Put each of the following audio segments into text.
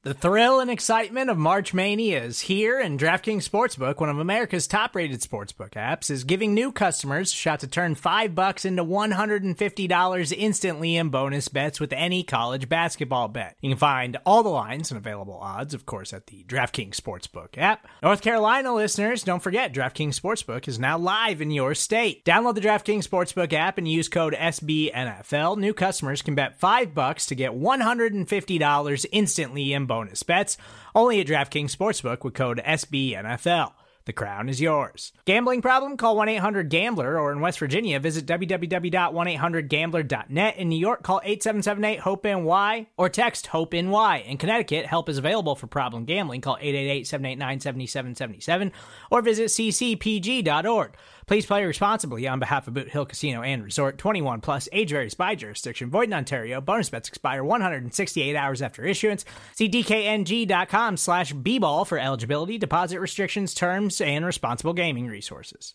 The thrill and excitement of March Mania is here, and DraftKings Sportsbook, one of America's top-rated sportsbook apps, is giving new customers a shot to turn $5 into $150 instantly in bonus bets with any college basketball bet. You can find all the lines and available odds, of course, at the DraftKings Sportsbook app. North Carolina listeners, don't forget, DraftKings Sportsbook is now live in your state. Download the DraftKings Sportsbook app and use code SBNFL. New customers can bet $5 to get $150 instantly in bonus bets, only at DraftKings Sportsbook with code SBNFL. The crown is yours. Gambling problem? Call 1-800-GAMBLER, or in West Virginia, visit www.1800gambler.net. In New York, call 877-8-HOPE-NY or text HOPE-NY. In Connecticut, help is available for problem gambling. Call 888-789-7777 or visit ccpg.org. Please play responsibly on behalf of Boot Hill Casino and Resort. 21 plus, age varies by jurisdiction. Void in Ontario. Bonus bets expire 168 hours after issuance. See dkng.com/bball for eligibility, deposit restrictions, terms, and responsible gaming resources.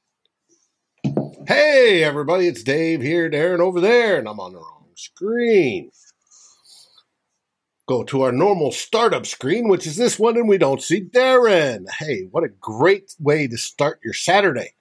Hey, everybody, it's Dave here, Darren over there, and I'm on the wrong screen. Go to our normal startup screen, which is this one, and we don't see Darren. Hey, what a great way to start your Saturday.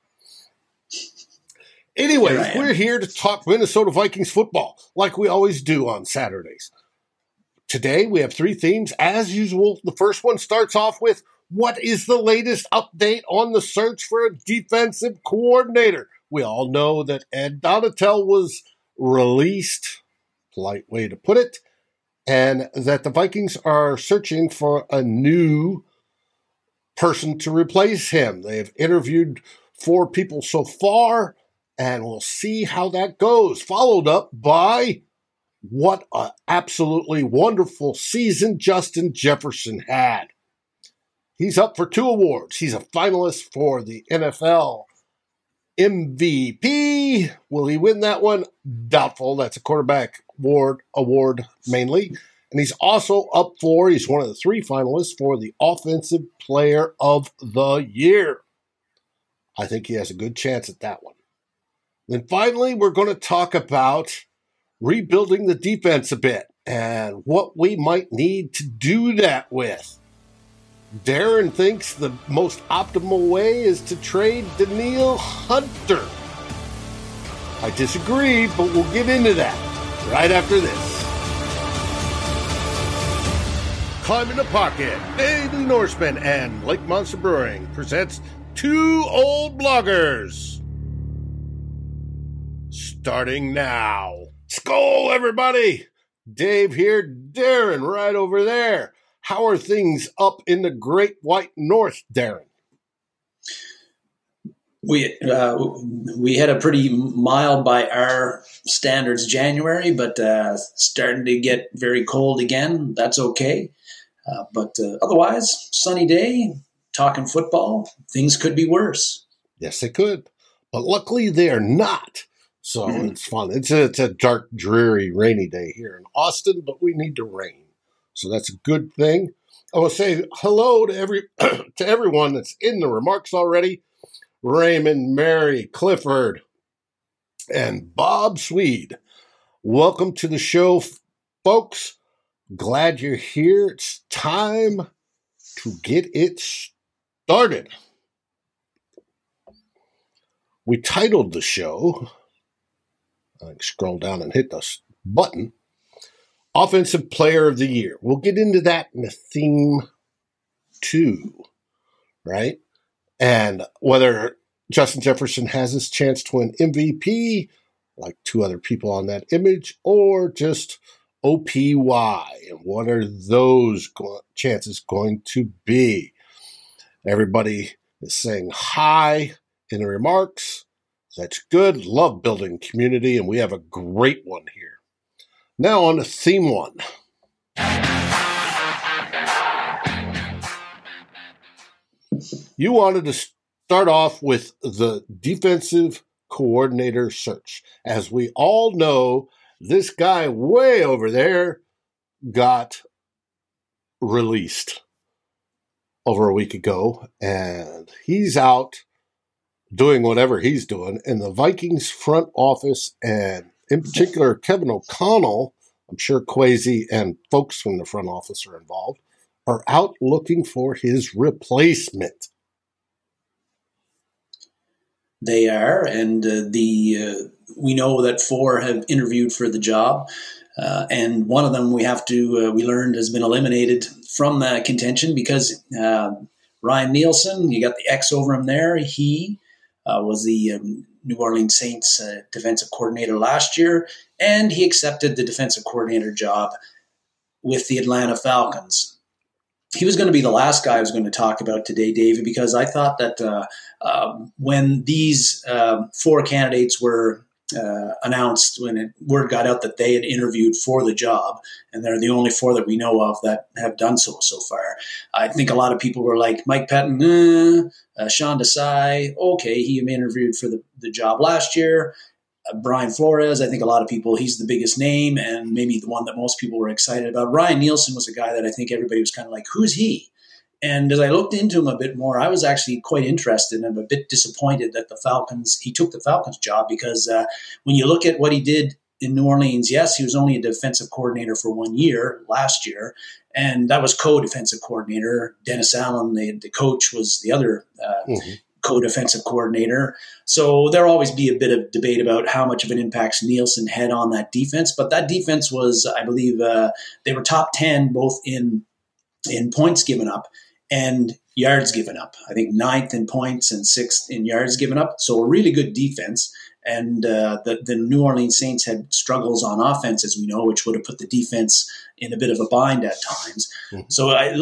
Anyways, we're here to talk Minnesota Vikings football, like we always do on Saturdays. Today, we have three themes. As usual, the first one starts off with, what is the latest update on the search for a defensive coordinator? We all know that Ed Donatel was released, polite way to put it, and that the Vikings are searching for a new person to replace him. They've interviewed 4 people so far, and we'll see how that goes. Followed up by what an absolutely wonderful season Justin Jefferson had. He's up for 2 awards. He's a finalist for the NFL MVP. Will he win that one? Doubtful. That's a quarterback award mainly. And he's also up for, he's one of the 3 finalists for the Offensive Player of the Year. I think he has a good chance at that one. Then finally, we're going to talk about rebuilding the defense a bit and what we might need to do that with. Darren thinks the most optimal way is to trade Danielle Hunter. I disagree, but we'll get into that right after this. Climb in the Pocket, Daily Norseman, and Lake Monster Brewing presents 2 Old Bloggers. Starting now. Skol, everybody! Dave here, Darren right over there. How are things up in the Great White North, Darren? We had a pretty mild by our standards January, but starting to get very cold again. That's okay. But otherwise, sunny day, talking football, things could be worse. Yes, they could. But luckily, they are not. So It's fun. It's a dark, dreary, rainy day here in Austin, but we need the rain. So that's a good thing. I will say hello to to everyone that's in the remarks already. Raymond, Mary, Clifford, and Bob Swede. Welcome to the show, folks. Glad you're here. It's time to get it started. We titled the show, I can scroll down and hit this button, Offensive Player of the Year. We'll get into that in the theme 2, right? And whether Justin Jefferson has his chance to win MVP, like 2 other people on that image, or just OPY, and what are those chances going to be? Everybody is saying hi in the remarks. That's good. Love building community, and we have a great one here. Now on to theme 1. You wanted to start off with the defensive coordinator search. As we all know, this guy way over there got released over a week ago, and he's out doing whatever he's doing. And the Vikings front office, and in particular Kevin O'Connell, I'm sure Kwesi and folks from the front office are involved, are out looking for his replacement. They are, and we know that 4 have interviewed for the job, and one of them we learned has been eliminated from the contention because Ryan Nielsen, you got the X over him there. He was the New Orleans Saints defensive coordinator last year, and he accepted the defensive coordinator job with the Atlanta Falcons. He was going to be the last guy I was going to talk about today, David, because I thought that when these 4 candidates were announced, when word got out that they had interviewed for the job, and they're the only 4 that we know of that have done so far, I think a lot of people were like, Mike Pettine, Sean Desai, okay, he interviewed for the job last year. Brian Flores, I think a lot of people, he's the biggest name and maybe the one that most people were excited about. Ryan Nielsen was a guy that I think everybody was kind of like, who's he? And as I looked into him a bit more, I was actually quite interested and a bit disappointed that he took the Falcons job because when you look at what he did in New Orleans, yes, he was only a defensive coordinator for 1 year last year, and that was co-defensive coordinator. Dennis Allen, the coach, was the other co-defensive coordinator. So there'll always be a bit of debate about how much of an impact Nielsen had on that defense. But that defense was, I believe, they were top 10 both in points given up and yards given up. I think 9th in points and 6th in yards given up. So a really good defense. And the New Orleans Saints had struggles on offense, as we know, which would have put the defense in a bit of a bind at times. Mm-hmm. So I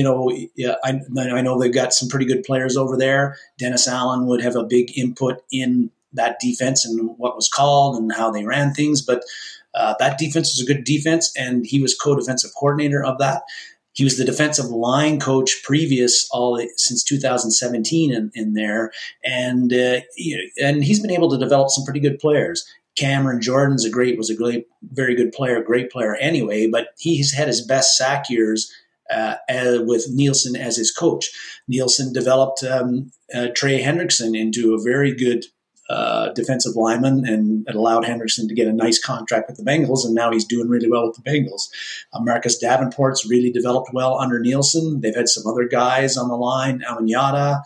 know they've got some pretty good players over there. Dennis Allen would have a big input in that defense and what was called and how they ran things. But that defense was a good defense, and he was co-defensive coordinator of that. He was the defensive line coach since 2017 in there, and he's been able to develop some pretty good players. Cameron Jordan's very good player, great player anyway, but he's had his best sack years with Nielsen as his coach. Nielsen developed Trey Hendrickson into a very good defensive lineman, and it allowed Hendrickson to get a nice contract with the Bengals, and now he's doing really well with the Bengals. Marcus Davenport's really developed well under Nielsen. They've had some other guys on the line, Amanyata,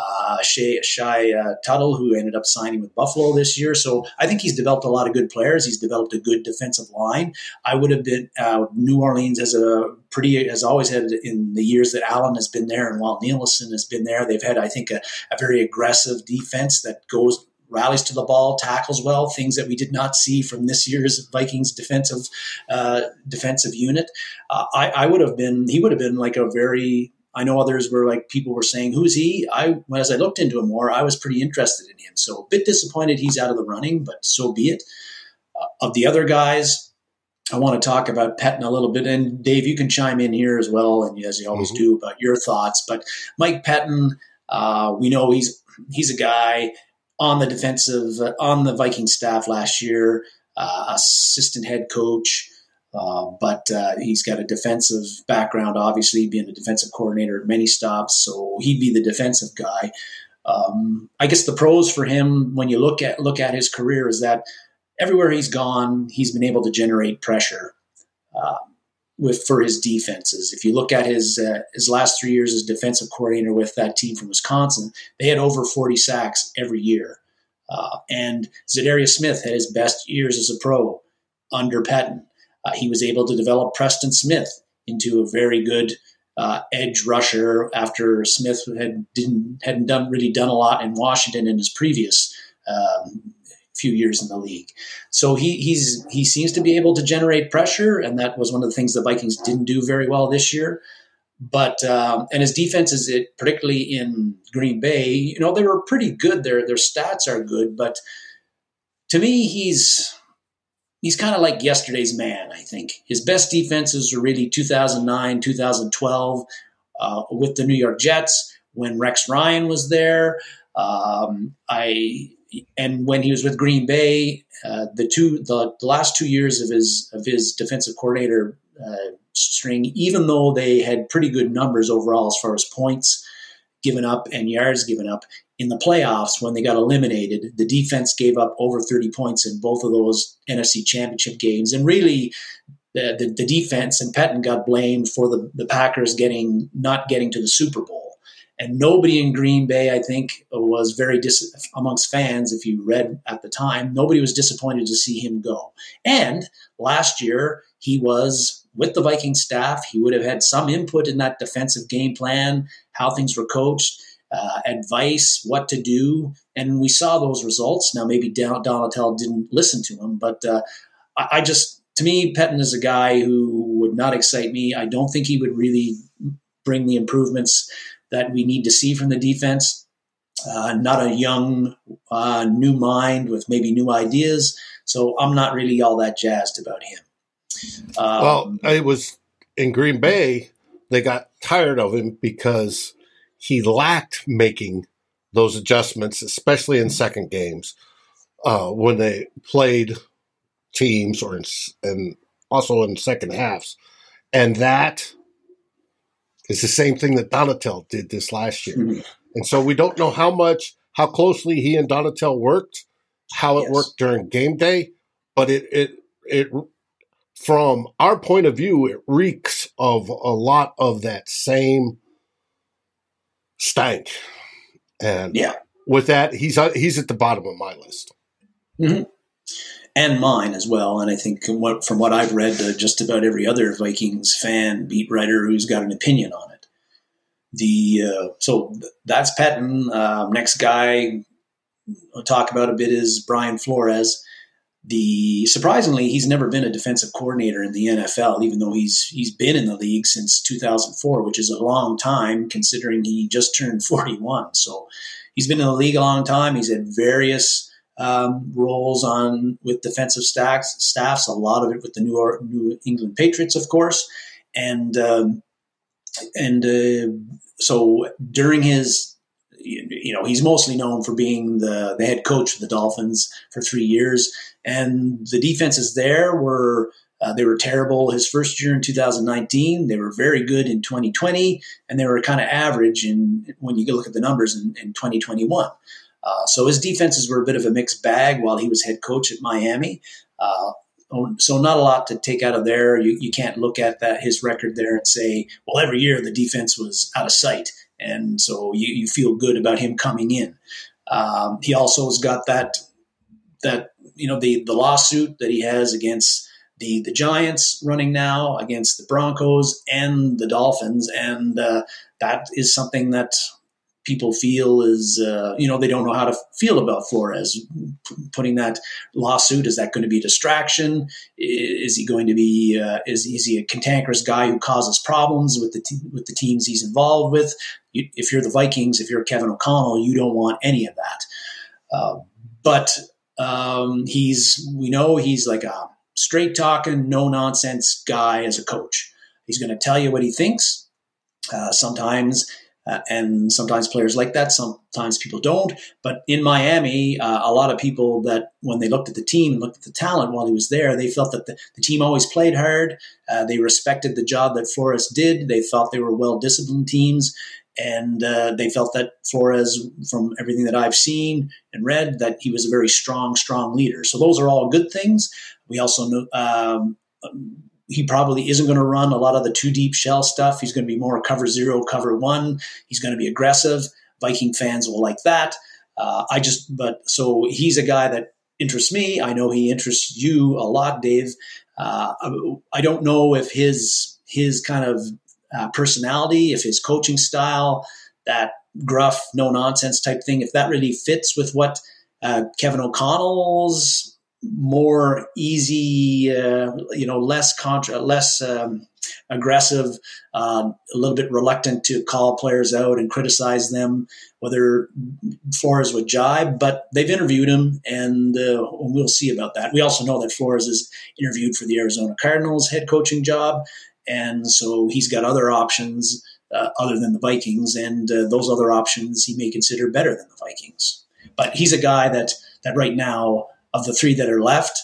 Shai Tuttle, who ended up signing with Buffalo this year. So I think he's developed a lot of good players. He's developed a good defensive line. I would have been New Orleans has always had in the years that Allen has been there and while Nielsen has been there, they've had, I think, a very aggressive defense that rallies to the ball, tackles well, things that we did not see from this year's Vikings defensive unit. He would have been like a very, I know others were like, people were saying, who's he? As I looked into him more, I was pretty interested in him. So a bit disappointed he's out of the running, but so be it. Of the other guys, I want to talk about Pettine a little bit. And Dave, you can chime in here as well, and as you always do, about your thoughts. But Mike Pettine, we know he's a guy on the Viking staff last year, assistant head coach, but he's got a defensive background, obviously being a defensive coordinator at many stops, so he'd be the defensive guy. I guess the pros for him, when you look at his career, is that everywhere he's gone, he's been able to generate pressure for his defenses. If you look at his last 3 years as defensive coordinator with that team from Wisconsin, they had over 40 sacks every year. And Zadarius Smith had his best years as a pro under Pettine. He was able to develop Preston Smith into a very good edge rusher after Smith hadn't done a lot in Washington in his previous few years in the league. So he seems to be able to generate pressure, and that was one of the things the Vikings didn't do very well this year. But and his defenses, particularly in Green Bay, they were pretty good. Their stats are good, but to me, he's kind of like yesterday's man. I think his best defenses were really 2009, 2012 with the New York Jets when Rex Ryan was there. And when he was with Green Bay, the last 2 years of his defensive coordinator string, even though they had pretty good numbers overall as far as points given up and yards given up, in the playoffs when they got eliminated, the defense gave up over 30 points in both of those NFC Championship games, and really the defense, and Pettine got blamed for the Packers not getting to the Super Bowl. And nobody in Green Bay, I think, was very amongst fans. If you read at the time, nobody was disappointed to see him go. And last year, he was with the Viking staff. He would have had some input in that defensive game plan, how things were coached, advice, what to do. And we saw those results. Now, maybe Donatell didn't listen to him, but to me, Pettine is a guy who would not excite me. I don't think he would really bring the improvements that we need to see from the defense. Not a young, new mind with maybe new ideas. So I'm not really all that jazzed about him. Well, it was in Green Bay, they got tired of him because he lacked making those adjustments, especially in second games when they played teams and also in second halves. And that is the same thing that Donatell did this last year. Mm-hmm. And so we don't know how closely he and Donatell worked, how it worked during game day, but it from our point of view, it reeks of a lot of that same stank. And with that, he's at the bottom of my list. Mm-hmm. And mine as well. And I think from what I've read, just about every other Vikings fan, beat writer who's got an opinion on it. So that's Pettine. Next guy I'll talk about a bit is Brian Flores. Surprisingly, he's never been a defensive coordinator in the NFL, even though he's been in the league since 2004, which is a long time considering he just turned 41. So he's been in the league a long time. He's had various roles with defensive staffs, a lot of it with the New England Patriots, of course, and so during his, he's mostly known for being the head coach of the Dolphins for 3 years, and the defenses there were terrible his first year in 2019. They were very good in 2020, and they were kind of average when you look at the numbers in 2021. So his defenses were a bit of a mixed bag while he was head coach at Miami. So not a lot to take out of there. You can't look at his record there and say, well, every year the defense was out of sight. And so you feel good about him coming in. He also has got that the lawsuit that he has against the Giants running now, against the Broncos and the Dolphins. And that is something that people feel is, they don't know how to feel about Flores putting that lawsuit. Is that going to be a distraction? Is he going to be, is he a cantankerous guy who causes problems with the teams he's involved with? If you're the Vikings, if you're Kevin O'Connell, you don't want any of that. But he's like a straight talking, no nonsense guy as a coach. He's going to tell you what he thinks. Sometimes players like that. Sometimes people don't. But in Miami, a lot of people that when they looked at the team and looked at the talent while he was there, they felt that the team always played hard. They respected the job that Flores did. They thought they were well-disciplined teams. And they felt that Flores, from everything that I've seen and read, that he was a very strong leader. So those are all good things. We also know he probably isn't going to run a lot of the two deep shell stuff. He's going to be more cover 0, cover 1. He's going to be aggressive. Viking fans will like that. So he's a guy that interests me. I know he interests you a lot, Dave. I don't know if his kind of personality, if his coaching style, that gruff, no nonsense type thing, if that really fits with what Kevin O'Connell's more easy, less aggressive, a little bit reluctant to call players out and criticize them, whether Flores would jibe. But they've interviewed him, and we'll see about that. We also know that Flores is interviewed for the Arizona Cardinals head coaching job, and so he's got other options other than the Vikings, and those other options he may consider better than the Vikings. But he's a guy that right now, of the three that are left,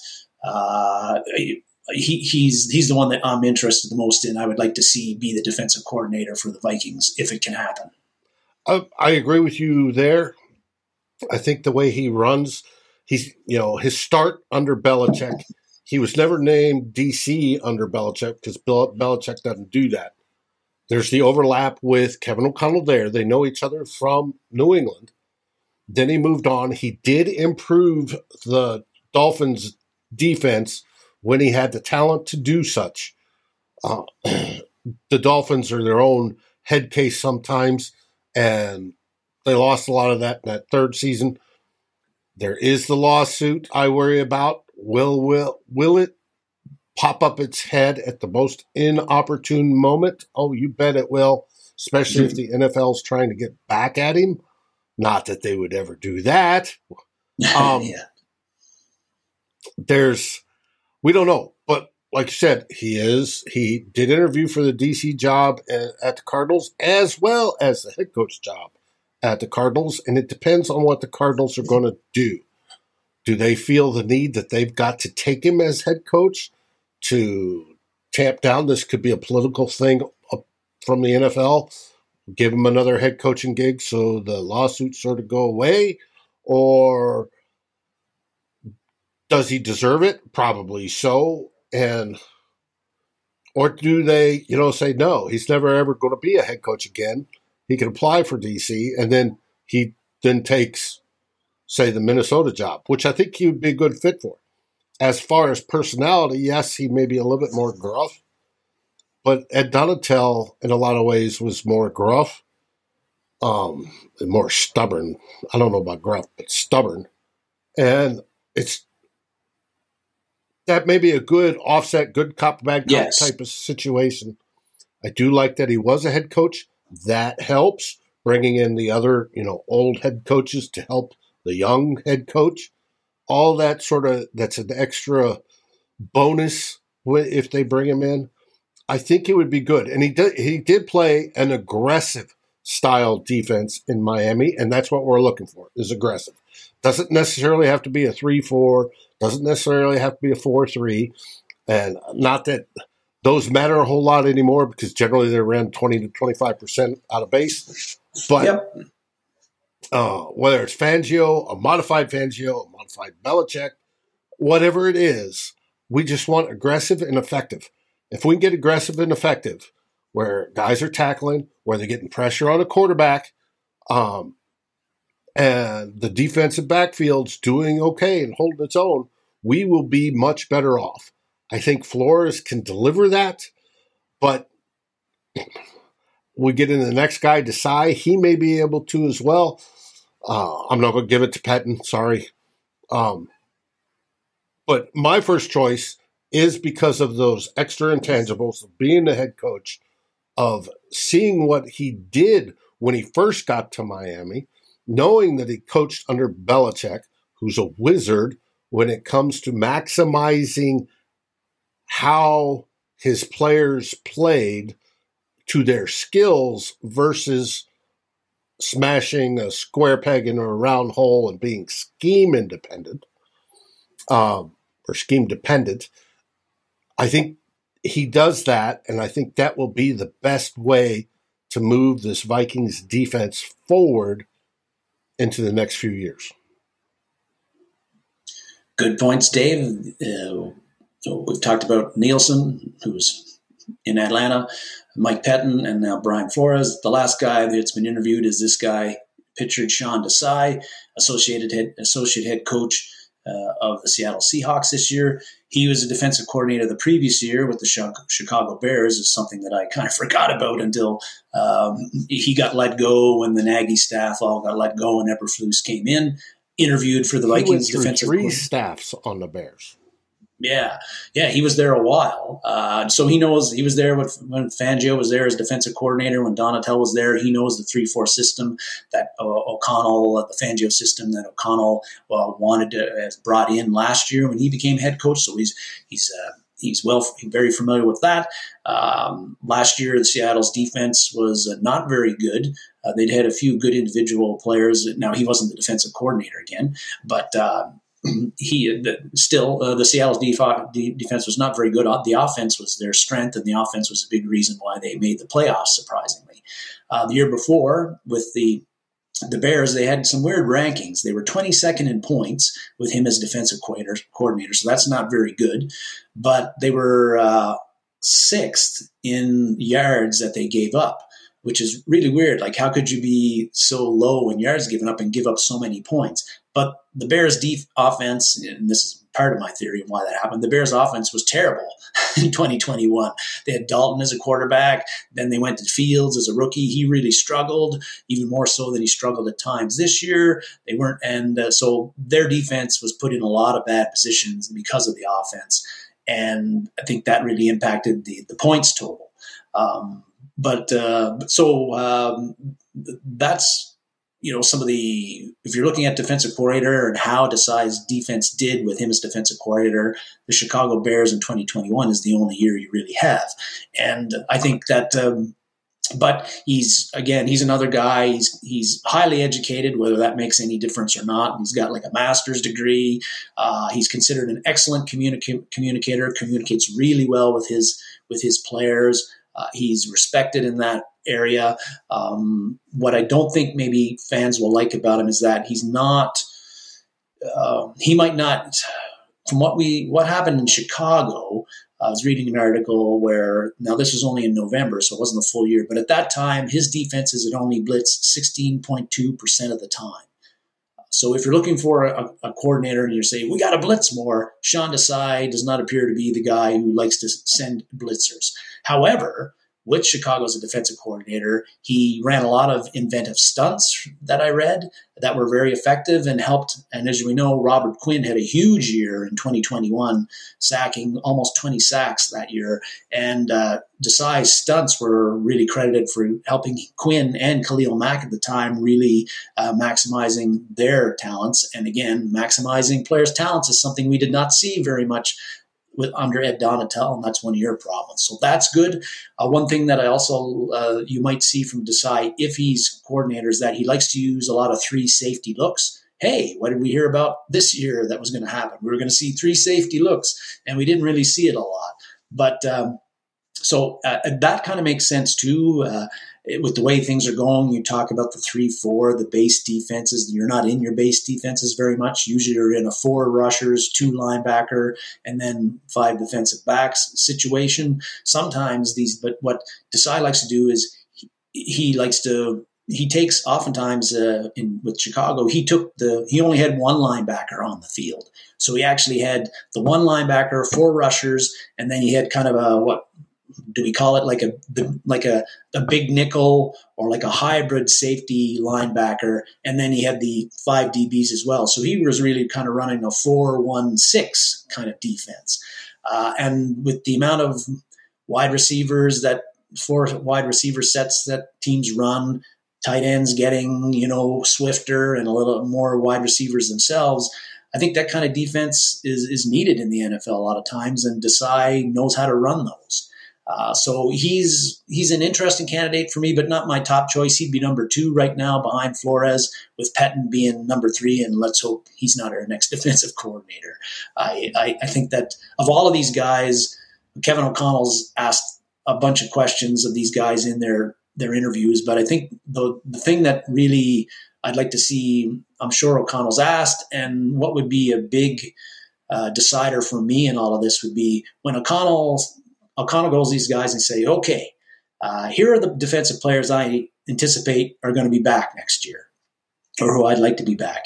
he's the one that I'm interested the most in. I would like to see be the defensive coordinator for the Vikings if it can happen. I agree with you there. I think the way he runs, his start under Belichick, he was never named DC under Belichick because Belichick doesn't do that. There's the overlap with Kevin O'Connell there. They know each other from New England. Then he moved on. He did improve the Dolphins' defense when he had the talent to do such. The Dolphins are their own head case sometimes, and they lost a lot of that in that third season. There is the lawsuit I worry about. Will it pop up its head at the most inopportune moment? Oh, you bet it will, especially if the NFL's trying to get back at him. Not that they would ever do that. Yeah. We don't know, but like you said, he did interview for the DC job at the Cardinals as well as the head coach job at the Cardinals, and it depends on what the Cardinals are going to do. Do they feel the need that they've got to take him as head coach to tamp down? This could be a political thing from the NFL. Give him another head coaching gig so the lawsuits sort of go away? Or does he deserve it? Probably so. Or do they, say, no, he's never ever going to be a head coach again. He can apply for DC, and then he takes, say, the Minnesota job, which I think he would be a good fit for. As far as personality, yes, he may be a little bit more gruff, but Ed Donatel, in a lot of ways, was more gruff, and more stubborn. I don't know about gruff, but stubborn. And that may be a good offset, good cop, bad cop type of situation. I do like that he was a head coach. That helps, bringing in the other, old head coaches to help the young head coach. All that that's an extra bonus if they bring him in. I think it would be good. And he did play an aggressive style defense in Miami, and that's what we're looking for, is aggressive. Doesn't necessarily have to be a 3-4, doesn't necessarily have to be a 4-3, and not that those matter a whole lot anymore because generally they're around 20 to 25% out of base. But whether it's Fangio, a modified Belichick, whatever it is, we just want aggressive and effective. If we can get aggressive and effective, where guys are tackling, where they're getting pressure on a quarterback, and the defensive backfield's doing okay and holding its own, we will be much better off. I think Flores can deliver that, but we get into the next guy, Desai. He may be able to as well. I'm not going to give it to Pettine, sorry. But my first choice is because of those extra intangibles of being the head coach, of seeing what he did when he first got to Miami, knowing that he coached under Belichick, who's a wizard when it comes to maximizing how his players played to their skills versus smashing a square peg into a round hole and being scheme independent, or scheme dependent. I think he does that, and I think that will be the best way to move this Vikings defense forward into the next few years. Good points, Dave. So we've talked about Nielsen, who's in Atlanta, Mike Pettine, and now Brian Flores. The last guy that's been interviewed is this guy, pitcher Sean Desai, associate head coach of the Seattle Seahawks this year. He was a defensive coordinator the previous year with the Chicago Bears. Is something that I kind of forgot about until he got let go when the Nagy staff all got let go and Eberflus came in. Interviewed for the Vikings defensive coordinator. 3 staffs on the Bears. Yeah, he was there a while. So he knows he was there when Fangio was there as defensive coordinator, when Donatel was there. He knows the 3-4 system that O'Connell, the Fangio system that O'Connell wanted to brought in last year when he became head coach. So he's very familiar with that. Last year, the Seattle's defense was not very good. They'd had a few good individual players. Now, he wasn't the defensive coordinator again, but the Seattle's defense was not very good. The offense was their strength, and the offense was a big reason why they made the playoffs, surprisingly. The year before, with the the Bears, they had some weird rankings. They were 22nd in points with him as defensive coordinator, so that's not very good. But they were sixth in yards that they gave up, which is really weird. Like, how could you be so low in yards given up and give up so many points? But the Bears' offense, and this is part of my theory of why that happened, the Bears' offense was terrible in 2021. They had Dalton as a quarterback. Then they went to Fields as a rookie. He really struggled, even more so than he struggled at times this year. They weren't, and so their defense was put in a lot of bad positions because of the offense. And I think that really impacted the points total. That's, some of the, if you're looking at defensive coordinator and how Desai's defense did with him as defensive coordinator, the Chicago Bears in 2021 is the only year you really have. And I think that, but he's another guy. He's highly educated, whether that makes any difference or not. He's got like a master's degree. He's considered an excellent communicator, communicates really well with his players. He's respected in that area. What I don't think maybe fans will like about him is that he's not. He might not. From what happened in Chicago, I was reading an article where, now this was only in November, so it wasn't the full year, but at that time his defenses had only blitzed 16.2% of the time. So if you're looking for a coordinator and you're saying, we got to blitz more, Sean Desai does not appear to be the guy who likes to send blitzers. However, with Chicago as a defensive coordinator, he ran a lot of inventive stunts that I read that were very effective and helped. And as we know, Robert Quinn had a huge year in 2021, sacking almost 20 sacks that year. And Desai's stunts were really credited for helping Quinn and Khalil Mack at the time really maximizing their talents. And again, maximizing players' talents is something we did not see very much under Ed Donatel, and that's one of your problems. So that's good. One thing that I also you might see from Desai, if he's coordinator, is that he likes to use a lot of 3 safety looks. Hey, what did we hear about this year that was going to happen? We were going to see 3 safety looks, and we didn't really see it a lot. But so that kind of makes sense too. With the way things are going, you talk about the 3-4, the base defenses. You're not in your base defenses very much. Usually you're in a 4 rushers, 2 linebacker, and then 5 defensive backs situation. Sometimes but what Desai likes to do is he takes oftentimes with Chicago, he only had 1 linebacker on the field. So he actually had the 1 linebacker, 4 rushers, and then he had kind of what do we call it, like a big nickel or like a hybrid safety linebacker, and then he had the 5 DBs as well. So he was really kind of running a 4-1-6 kind of defense. And with the amount of wide receivers 4 wide receiver sets that teams run, tight ends getting, swifter and a little more wide receivers themselves, I think that kind of defense is needed in the NFL a lot of times, and Desai knows how to run those. So he's an interesting candidate for me, but not my top choice. He'd be number 2 right now behind Flores, with Pettine being number 3, and let's hope he's not our next defensive coordinator. I think that of all of these guys, Kevin O'Connell's asked a bunch of questions of these guys in their interviews, but I think the thing that really I'd like to see, I'm sure O'Connell's asked, and what would be a big decider for me in all of this would be when O'Connell goes to these guys and say, okay, here are the defensive players I anticipate are going to be back next year, or who I'd like to be back.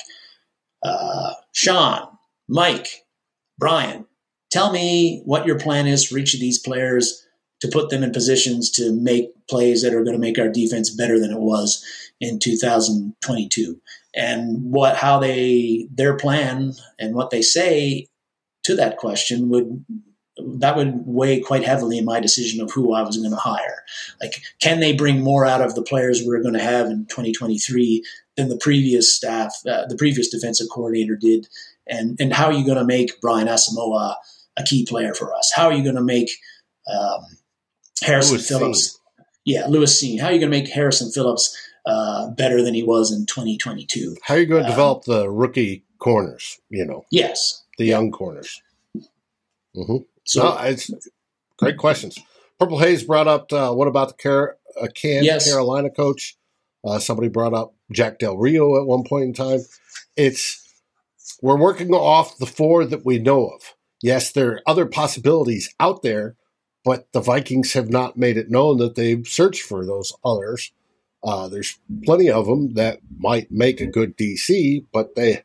Sean, Mike, Brian, tell me what your plan is for each of these players to put them in positions to make plays that are going to make our defense better than it was in 2022. And how their plan and what they say to that question would weigh quite heavily in my decision of who I was going to hire. Like, can they bring more out of the players we're going to have in 2023 than the previous staff, the previous defensive coordinator did? And how are you going to make Brian Asamoah a key player for us? How are you going to make Harrison Phillips? Yeah, Lewis Cine. How are you going to make Harrison Phillips better than he was in 2022? How are you going to develop the rookie corners? Yes, the young corners. Mm-hmm. So it's great questions. Purple Haze brought up what about the Carolina coach? Somebody brought up Jack Del Rio at one point in time. We're working off the 4 that we know of. Yes, there are other possibilities out there, but the Vikings have not made it known that they've searched for those others. There's plenty of them that might make a good DC, but they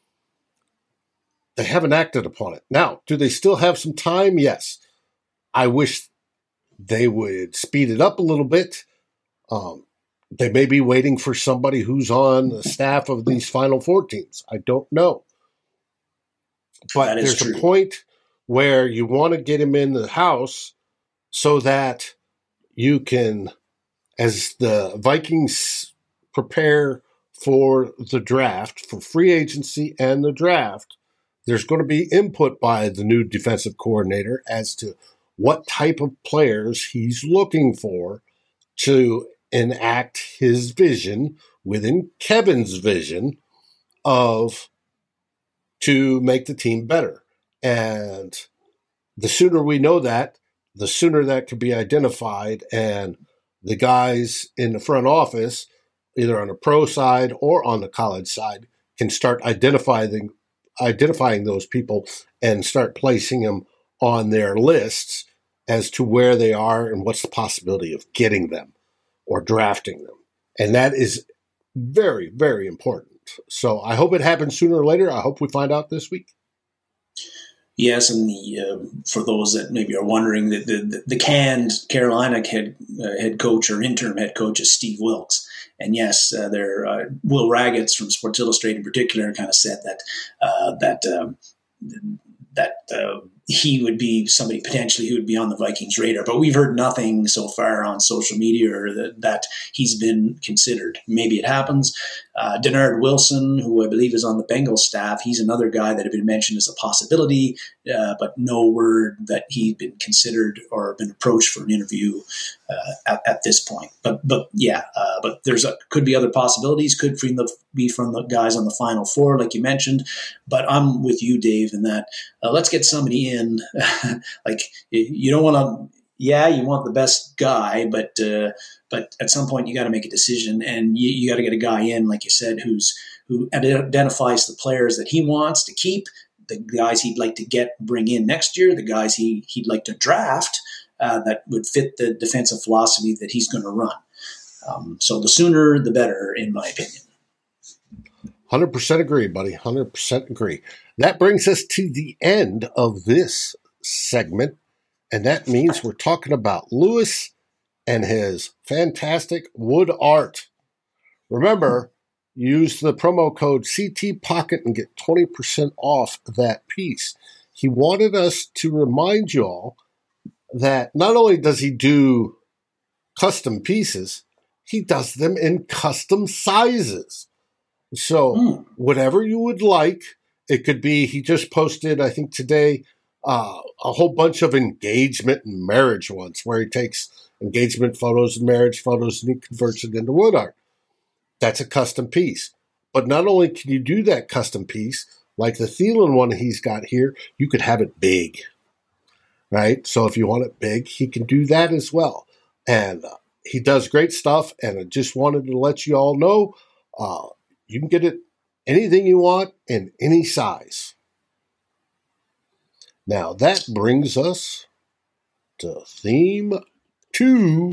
haven't acted upon it. Now, do they still have some time? Yes. I wish they would speed it up a little bit. They may be waiting for somebody who's on the staff of these Final Four teams. I don't know. But there's a point where you want to get him in the house so that you can, as the Vikings prepare for the draft, for free agency and the draft, there's going to be input by the new defensive coordinator as to what type of players he's looking for to enact his vision within Kevin's vision to make the team better. And the sooner we know that, the sooner that can be identified, and the guys in the front office, either on the pro side or on the college side, can start identifying those people and start placing them on their lists as to where they are and what's the possibility of getting them or drafting them. And that is very, very important. So I hope it happens sooner or later. I hope we find out this week. Yes, and for those that maybe are wondering, the canned Carolina head coach or interim head coach is Steve Wilkes. And yes, Will Ragatz from Sports Illustrated in particular kind of said that he would be somebody potentially who would be on the Vikings radar. But we've heard nothing so far on social media or that he's been considered. Maybe it happens. Denard Wilson, who I believe is on the Bengals staff, he's another guy that had been mentioned as a possibility, but no word that he'd been considered or been approached for an interview at this point. But there's could be other possibilities. Could be from the guys on the Final Four, like you mentioned. But I'm with you, Dave, in that let's get somebody in. Like you don't want to. Yeah, you want the best guy, but at some point you got to make a decision, and you got to get a guy in, like you said, who identifies the players that he wants to keep, the guys he'd like to bring in next year, the guys he'd like to draft that would fit the defensive philosophy that he's going to run. So the sooner the better, in my opinion. 100% agree, buddy. 100% agree. That brings us to the end of this segment. And that means we're talking about Lewis and his fantastic wood art. Remember, use the promo code CTPocket and get 20% off that piece. He wanted us to remind you all that not only does he do custom pieces, he does them in custom sizes. So whatever you would like, it could be, he just posted, I think today, a whole bunch of engagement and marriage ones where he takes engagement photos and marriage photos and he converts it into wood art. That's a custom piece. But not only can you do that custom piece, like the Thielen one he's got here, you could have it big, right? So if you want it big, he can do that as well. And he does great stuff, and I just wanted to let you all know you can get it anything you want in any size. Now, that brings us to theme 2.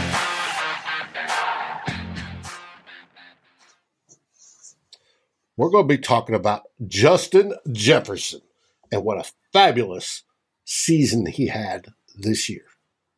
We're going to be talking about Justin Jefferson and what a fabulous season he had this year.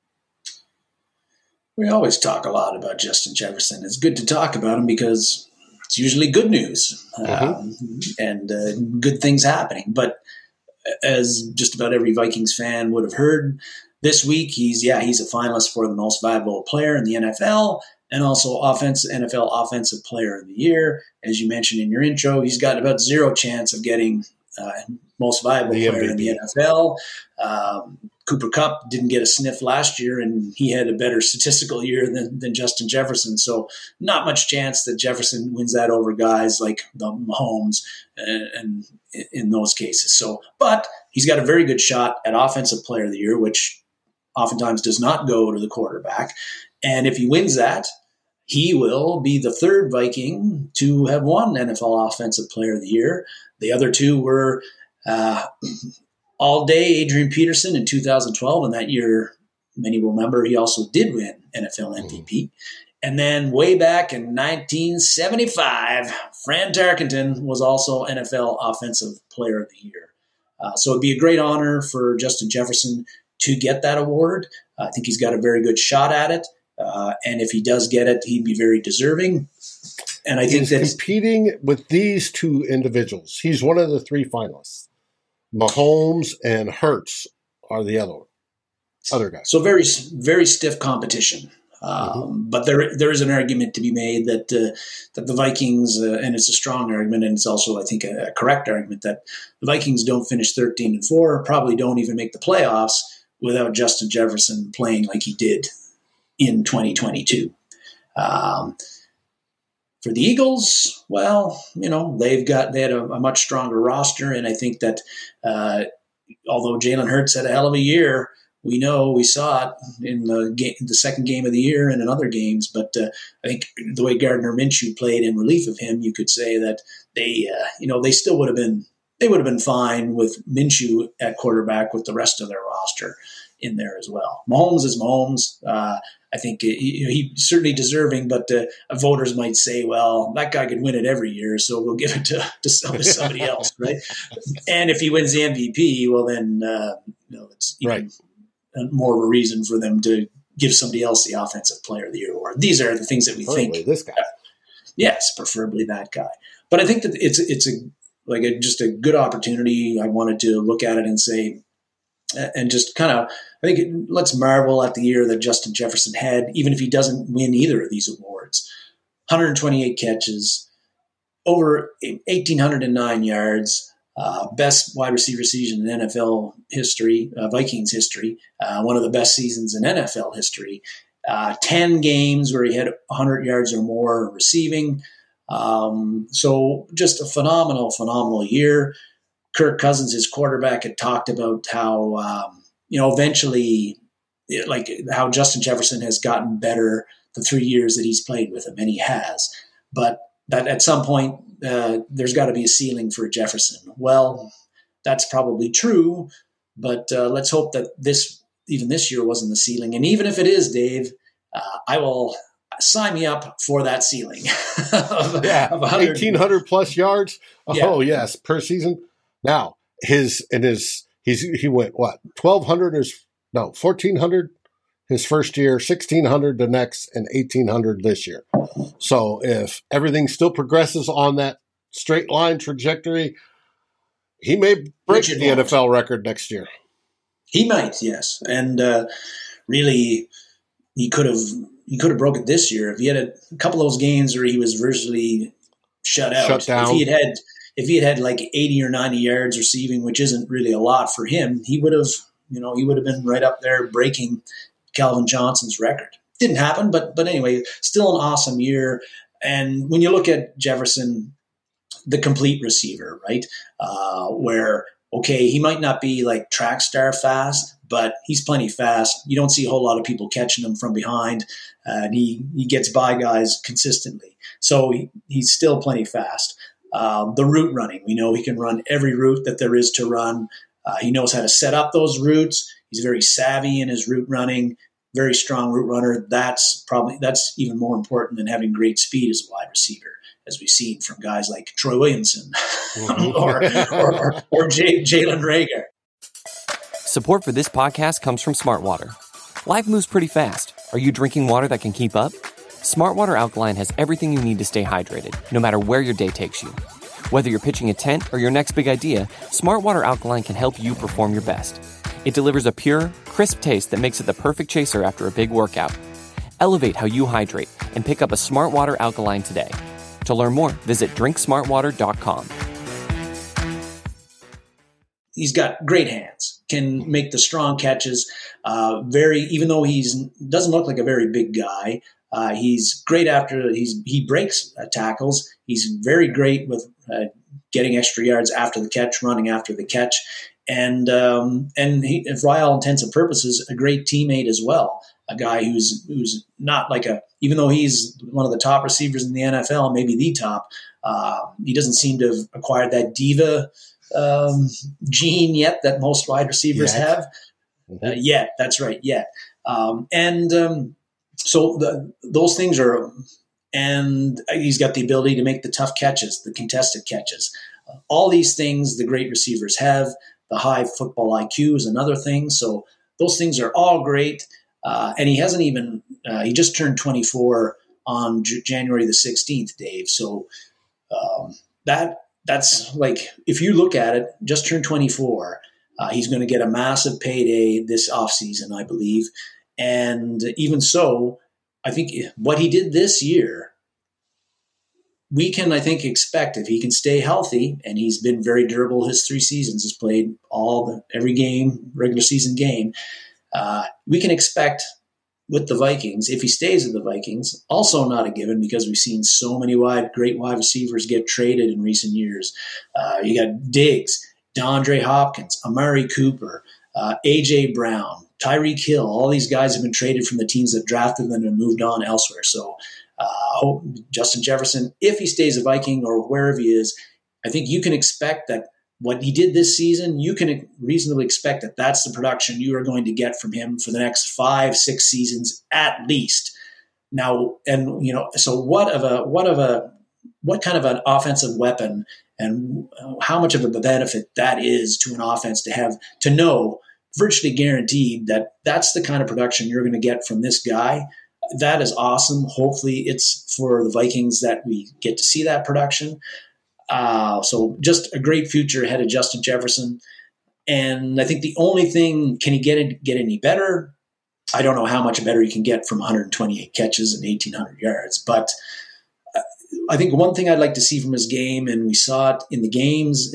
We always talk a lot about Justin Jefferson. It's good to talk about him because it's usually good news and good things happening. But as just about every Vikings fan would have heard this week, he's a finalist for the most valuable player in the NFL and also NFL Offensive Player of the Year. As you mentioned in your intro, he's got about zero chance of getting most valuable player in the NFL. Cooper Kupp didn't get a sniff last year, and he had a better statistical year than Justin Jefferson. So not much chance that Jefferson wins that over guys like the Mahomes and in those cases. So, but he's got a very good shot at Offensive Player of the Year, which oftentimes does not go to the quarterback. And if he wins that, he will be the third Viking to have won NFL Offensive Player of the Year. The other two were all day Adrian Peterson in 2012, and that year, many will remember, he also did win NFL MVP. And then way back in 1975, Fran Tarkenton was also NFL Offensive Player of the Year. So it'd be a great honor for Justin Jefferson to get that award. I think he's got a very good shot at it. And if he does get it, he'd be very deserving. And I think that competing with these two individuals, he's one of the three finalists. Mahomes and Hurts are the other guys. So very, very stiff competition. But there is an argument to be made that the Vikings, and it's a strong argument, and it's also, I think, a correct argument, that the Vikings don't finish 13-4, probably don't even make the playoffs without Justin Jefferson playing like he did in 2022. For the Eagles, well, they had a much stronger roster, and I think that although Jalen Hurts had a hell of a year, we saw it in the second game of the year and in other games. But I think the way Gardner Minshew played in relief of him, you could say that they still would have been fine with Minshew at quarterback with the rest of their roster in there as well. Mahomes is Mahomes. I think he's certainly deserving, but voters might say, well, that guy could win it every year, so we'll give it to somebody else, right? And if he wins the MVP, well, then it's even more of a reason for them to give somebody else the Offensive Player of the Year award. These are the things that we think. This guy. Yes, preferably that guy. But I think that it's just a good opportunity. I wanted to look at it and say, and just kind of, let's marvel at the year that Justin Jefferson had, even if he doesn't win either of these awards. 128 catches, over 1,809 yards, best wide receiver season in NFL history, Vikings history, one of the best seasons in NFL history. 10 games where he had 100 yards or more receiving. So just a phenomenal year. Kirk Cousins, his quarterback, had talked about how, eventually, like how Justin Jefferson has gotten better the 3 years that he's played with him, and he has. But that at some point, there's got to be a ceiling for Jefferson. Well, that's probably true, but let's hope that even this year wasn't the ceiling. And even if it is, Dave, I will sign me up for that ceiling. of 1,800 plus yards. Yeah. Oh yes, per season. Now he went what 1,200 1,400 his first year, 1,600 the next, and 1,800 this year. So if everything still progresses on that straight line trajectory, he may break the NFL record next year. He might, yes, and really, he could have broke it this year if he had a couple of those games where he was virtually shut out. Shut down. If he had like 80 or 90 yards receiving, which isn't really a lot for him, he would have been right up there breaking Calvin Johnson's record. Didn't happen, but anyway, still an awesome year. And when you look at Jefferson, the complete receiver, right? Where, okay, he might not be like track star fast, but he's plenty fast. You don't see a whole lot of people catching him from behind. And he gets by guys consistently. So he's still plenty fast. The route running, we know he can run every route that there is to run. He knows how to set up those routes. He's very savvy in his route running, very strong route runner. That's even more important than having great speed as a wide receiver, as we've seen from guys like Troy Williamson or Jalen Reagor. Support for this podcast comes from Smartwater. Life moves pretty fast. Are you drinking water that can keep up? Smartwater Alkaline has everything you need to stay hydrated, no matter where your day takes you. Whether you're pitching a tent or your next big idea, Smartwater Alkaline can help you perform your best. It delivers a pure, crisp taste that makes it the perfect chaser after a big workout. Elevate how you hydrate and pick up a Smartwater Alkaline today. To learn more, visit drinksmartwater.com. He's got great hands, can make the strong catches. Even though doesn't look like a very big guy, he's great he breaks tackles. He's very great with getting extra yards after the catch, running after the catch, and he, for all intents and purposes, a great teammate as well. a guy who's not like even though he's one of the top receivers in the NFL, maybe the top, he doesn't seem to have acquired that diva gene yet that most wide receivers have. Yet, that's right, yet. So those things are, and he's got the ability to make the tough catches, the contested catches. All these things the great receivers have. The high football IQ is another thing. So those things are all great. And he hasn't even, he just turned 24 on January the 16th, Dave. So that's like, if you look at it, just turned 24. He's going to get a massive payday this offseason, I believe. And even so, I think what he did this year, we can, I think, expect if he can stay healthy, and he's been very durable his 3 seasons, has played every game, regular season game, we can expect with the Vikings, if he stays with the Vikings, also not a given because we've seen so many great wide receivers get traded in recent years. You got Diggs, DeAndre Hopkins, Amari Cooper, A.J. Brown, Tyreek Hill. All these guys have been traded from the teams that drafted them and moved on elsewhere. So Justin Jefferson, if he stays a Viking or wherever he is, I think you can expect that what he did this season, you can reasonably expect that that's the production you are going to get from him for the next 5-6 seasons at least. Now, and so what kind of an offensive weapon and how much of a benefit that is to an offense to know virtually guaranteed that that's the kind of production you're going to get from this guy. That is awesome. Hopefully it's for the Vikings that we get to see that production. So just a great future ahead of Justin Jefferson. And I think the only thing, can he get any better? I don't know how much better he can get from 128 catches and 1,800 yards. But I think one thing I'd like to see from his game, and we saw it in the games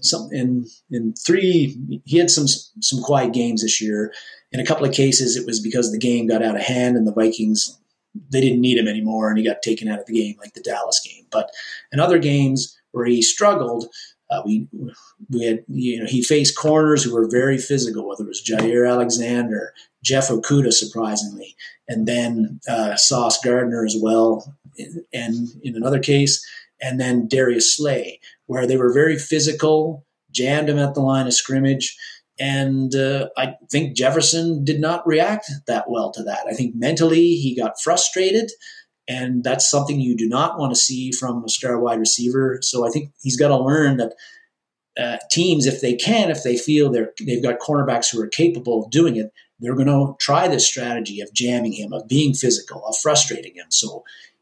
in 3, he had some quiet games this year. In a couple of cases, it was because the game got out of hand and the Vikings, they didn't need him anymore and he got taken out of the game, like the Dallas game. But in other games where he struggled, we had, he faced corners who were very physical, whether it was Jair Alexander, Jeff Okudah, surprisingly, and then Sauce Gardner as well, and in another case, and then Darius Slay, where they were very physical, jammed him at the line of scrimmage. And I think Jefferson did not react that well to that. I think mentally he got frustrated, and that's something you do not want to see from a star wide receiver. So I think he's got to learn that teams, if they feel they've got cornerbacks who are capable of doing it, they're going to try this strategy of jamming him, of being physical, of frustrating him. So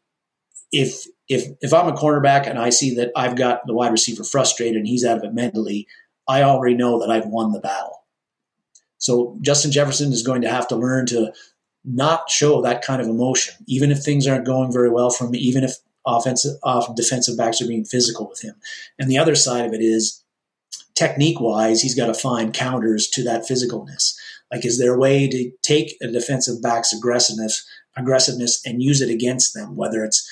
if I'm a cornerback and I see that I've got the wide receiver frustrated and he's out of it mentally, I already know that I've won the battle. So Justin Jefferson is going to have to learn to not show that kind of emotion, even if things aren't going very well for him, even if defensive backs are being physical with him. And the other side of it is, technique-wise, he's got to find counters to that physicalness. Like, is there a way to take a defensive back's aggressiveness and use it against them, whether it's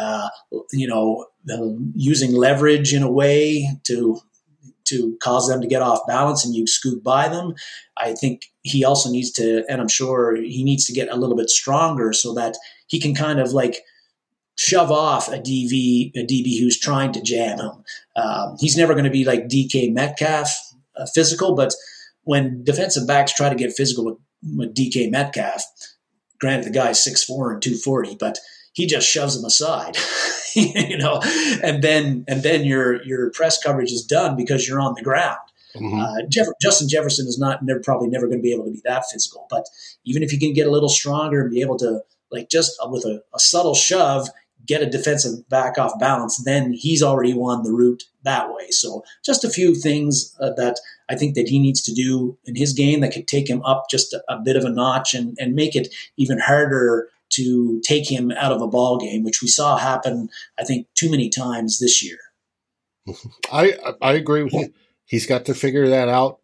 using leverage in a way to cause them to get off balance and you scoot by them. I think he also needs to, and I'm sure he needs to get a little bit stronger so that he can kind of like shove off a DB who's trying to jam him. He's never going to be like DK Metcalf physical, but when defensive backs try to get physical with DK Metcalf, granted the guy's 6'4" and 240, but he just shoves them aside, and then your press coverage is done because you're on the ground. Mm-hmm. Justin Jefferson is probably never going to be able to be that physical, but even if he can get a little stronger and be able to, like, just with a subtle shove, get a defensive back off balance, then he's already won the route that way. So just a few things that I think that he needs to do in his game that could take him up just a bit of a notch and make it even harder to take him out of a ball game, which we saw happen, I think, too many times this year. I agree with you. He's got to figure that out.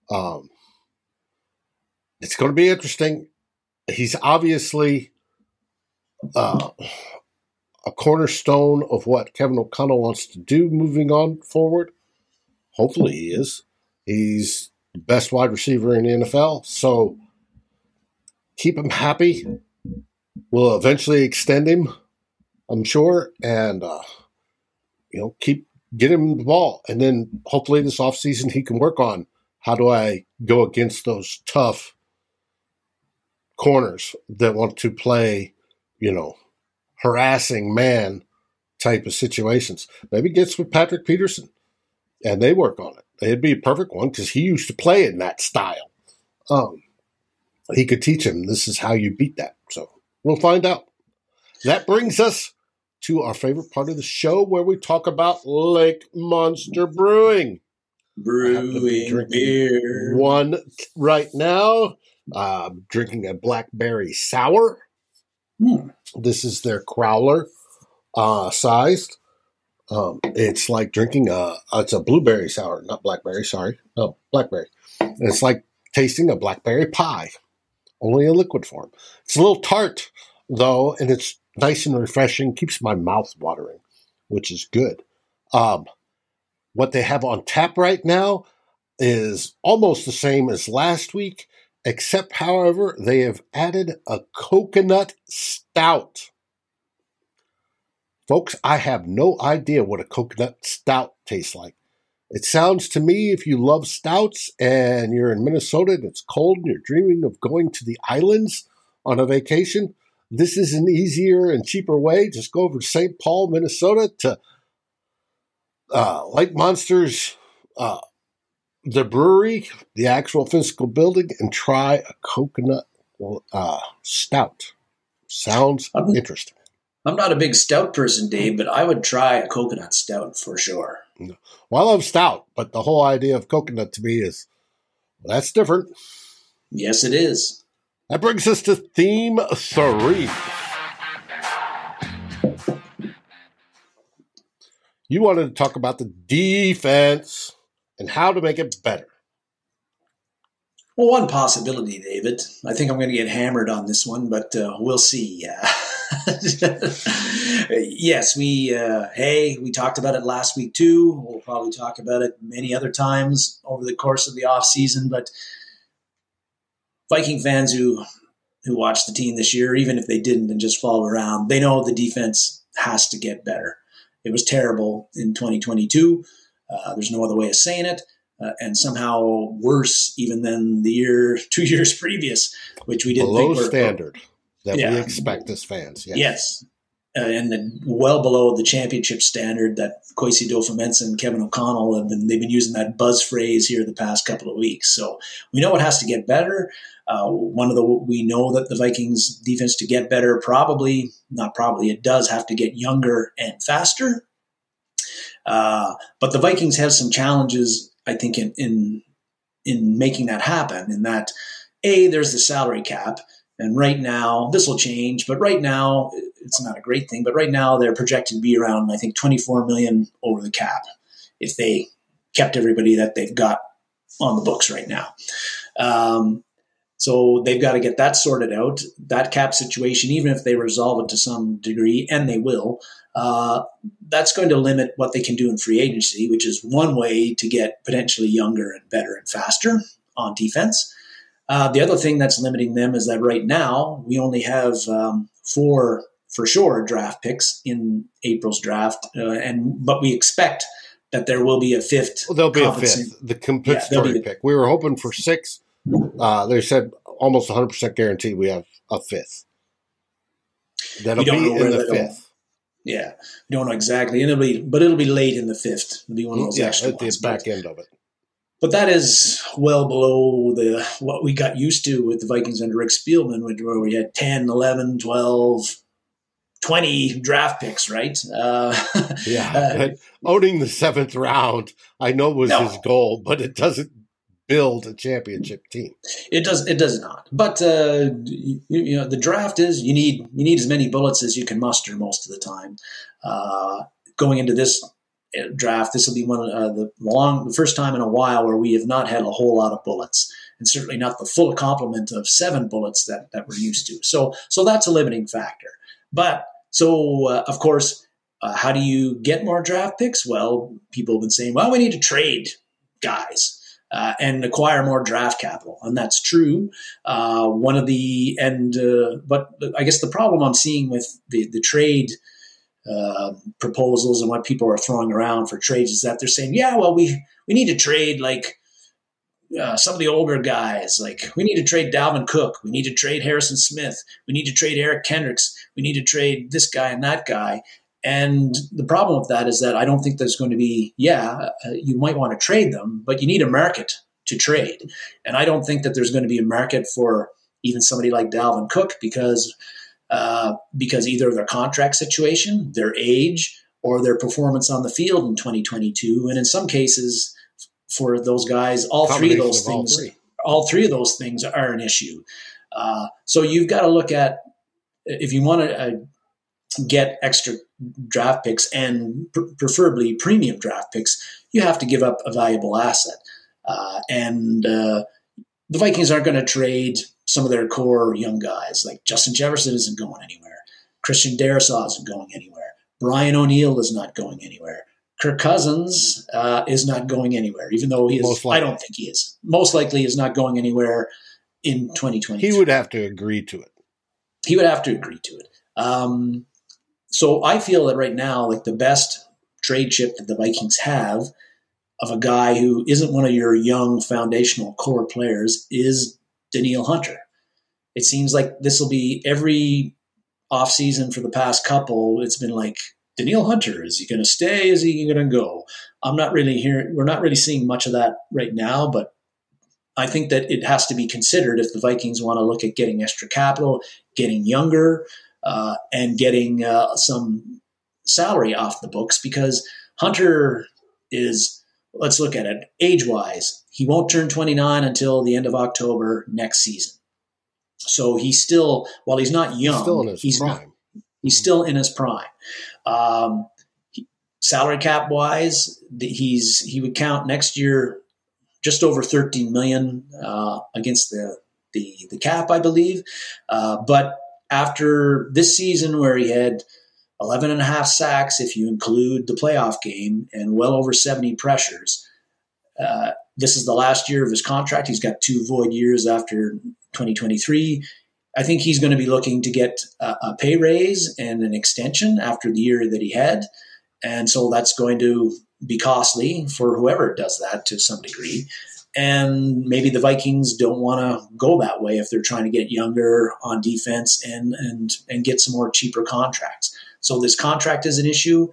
It's going to be interesting. He's obviously a cornerstone of what Kevin O'Connell wants to do moving on forward. Hopefully he is. He's the best wide receiver in the NFL. So keep him happy. We'll eventually extend him, I'm sure, and keep get him the ball, and then hopefully this offseason he can work on how do I go against those tough corners that want to play, harassing man type of situations. Maybe gets with Patrick Peterson, and they work on it. It'd be a perfect one because he used to play in that style. He could teach him this is how you beat that. So we'll find out. That brings us to our favorite part of the show where we talk about Lake Monster Brewing. Brewing beer. One right now. Drinking a blackberry sour. This is their crowler sized. It's like drinking it's a blueberry sour, not blackberry, sorry. No, blackberry. And it's like tasting a blackberry pie, only in liquid form. It's a little tart, though, and it's nice and refreshing, keeps my mouth watering, which is good. What they have on tap right now is almost the same as last week, except, however, they have added a coconut stout. Folks, I have no idea what a coconut stout tastes like. It sounds to me, if you love stouts and you're in Minnesota and it's cold and you're dreaming of going to the islands on a vacation, this is an easier and cheaper way. Just go over to St. Paul, Minnesota to Lake Monsters, the brewery, the actual physical building, and try a coconut stout. Sounds interesting. I'm not a big stout person, Dave, but I would try a coconut stout for sure. Well, I love stout, but the whole idea of coconut to me is, that's different. Yes, it is. That brings us to theme 3. You wanted to talk about the defense and how to make it better. Well, one possibility, David. I think I'm going to get hammered on this one, but we'll see. Yes, we talked about it last week too. We'll probably talk about it many other times over the course of the off season. But Viking fans who watched the team this year, even if they didn't and just followed around, they know the defense has to get better. It was terrible in 2022. There's no other way of saying it. And somehow worse even than the 2 years previous, which we didn't below think were standard that we expect as fans. Yes. And then well below the championship standard that Kwesi Adofo-Mensah and Kevin O'Connell they've been using that buzz phrase here the past couple of weeks. So we know it has to get better. We know that the Vikings defense to get better, it does have to get younger and faster. But the Vikings have some challenges, I think, in making that happen, in that, there's the salary cap. And right now, this will change, but right now, it's not a great thing, but right now they're projected to be around, I think, $24 million over the cap if they kept everybody that they've got on the books right now. So they've got to get that sorted out, that cap situation, even if they resolve it to some degree, and they will. That's going to limit what they can do in free agency, which is one way to get potentially younger and better and faster on defense. The other thing that's limiting them is that right now we only have 4 for sure draft picks in April's draft, but we expect that there will be a 5th. Well, there'll be a 5th, the compensatory pick. We were hoping for 6. They said almost 100% guarantee we have a 5th. That'll be in the 5th. Yeah, we don't know exactly, and it'll be late in the 5th. It'll be one of those extra at the back end of it. But that is well below what we got used to with the Vikings under Rick Spielman, where we had 10, 11, 12, 20 draft picks, right? Owning the 7th round, I know was his goal, but it doesn't build a championship team. It does not. But the draft is you need as many bullets as you can muster most of the time. Going into this draft, this will be one of the first time in a while where we have not had a whole lot of bullets, and certainly not the full complement of 7 bullets that we're used to. So that's a limiting factor. But of course, how do you get more draft picks? Well, people have been saying, well, we need to trade guys. and acquire more draft capital. And that's true. But I guess the problem I'm seeing with the trade proposals and what people are throwing around for trades is that they're saying, yeah, well, we need to trade like some of the older guys. Like we need to trade Dalvin Cook. We need to trade Harrison Smith. We need to trade Eric Kendricks. We need to trade this guy and that guy. And the problem with that is that I don't think there's going to be, you might want to trade them, but you need a market to trade. And I don't think that there's going to be a market for even somebody like Dalvin Cook because either of their contract situation, their age, or their performance on the field in 2022. And in some cases, for those guys, all three of those things are an issue. So you've got to look at, if you want to get extra draft picks and preferably premium draft picks, you have to give up a valuable asset. And the Vikings aren't going to trade some of their core young guys. Like Justin Jefferson isn't going anywhere. Christian Darrisaw isn't going anywhere. Brian O'Neill is not going anywhere. Kirk Cousins is not going anywhere, even though he is. I don't think he is. Most likely is not going anywhere in 2020. He would have to agree to it. So I feel that right now, like the best trade chip that the Vikings have of a guy who isn't one of your young foundational core players is Danielle Hunter. It seems like this will be every offseason for the past couple. It's been like, Danielle Hunter, is he going to stay? Is he going to go? We're not really seeing much of that right now, but I think that it has to be considered if the Vikings want to look at getting extra capital, getting younger, and getting some salary off the books, because Hunter is, let's look at it, age-wise, he won't turn 29 until the end of October next season. So he's still, while he's not young, he's still in his prime. Salary cap wise, he would count next year just over $13 million against the cap, I believe. But after this season, where he had 11 and a half sacks, if you include the playoff game, and well over 70 pressures, this is the last year of his contract. He's got 2 void years after 2023. I think he's going to be looking to get a pay raise and an extension after the year that he had. And so that's going to be costly for whoever does that to some degree. And maybe the Vikings don't want to go that way if they're trying to get younger on defense and get some more cheaper contracts. So this contract is an issue.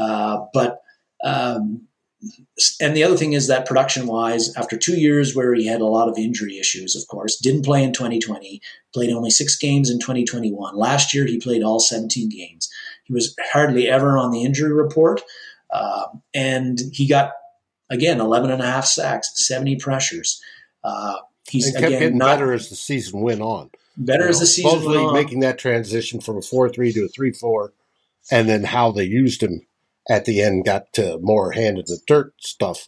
And the other thing is that production-wise, after 2 years where he had a lot of injury issues, of course, didn't play in 2020, played only 6 games in 2021. Last year, he played all 17 games. He was hardly ever on the injury report, and he got, again, 11 and a half sacks, 70 pressures. He's kept getting better as the season went on. As the season went on. Making that transition from a 4-3 to a 3-4, and then how they used him at the end got to more hand in the dirt stuff.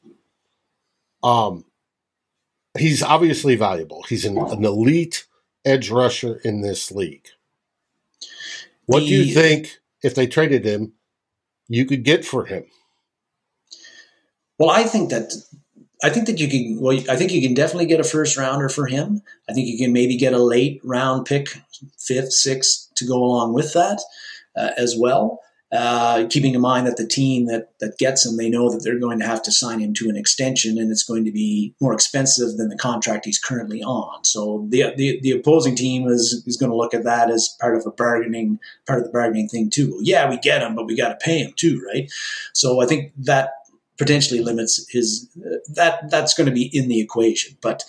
He's obviously valuable. He's an elite edge rusher in this league. What do you think, if they traded him, you could get for him? Well, I think you can. Well, I think you can definitely get a first rounder for him. I think you can maybe get a late round pick, 5th, 6th, to go along with that as well. Keeping in mind that the team that gets him, they know that they're going to have to sign him to an extension, and it's going to be more expensive than the contract he's currently on. So the opposing team is going to look at that as part of the bargaining thing too. Yeah, we get him, but we got to pay him too, right? So I think that potentially limits his that's going to be in the equation. But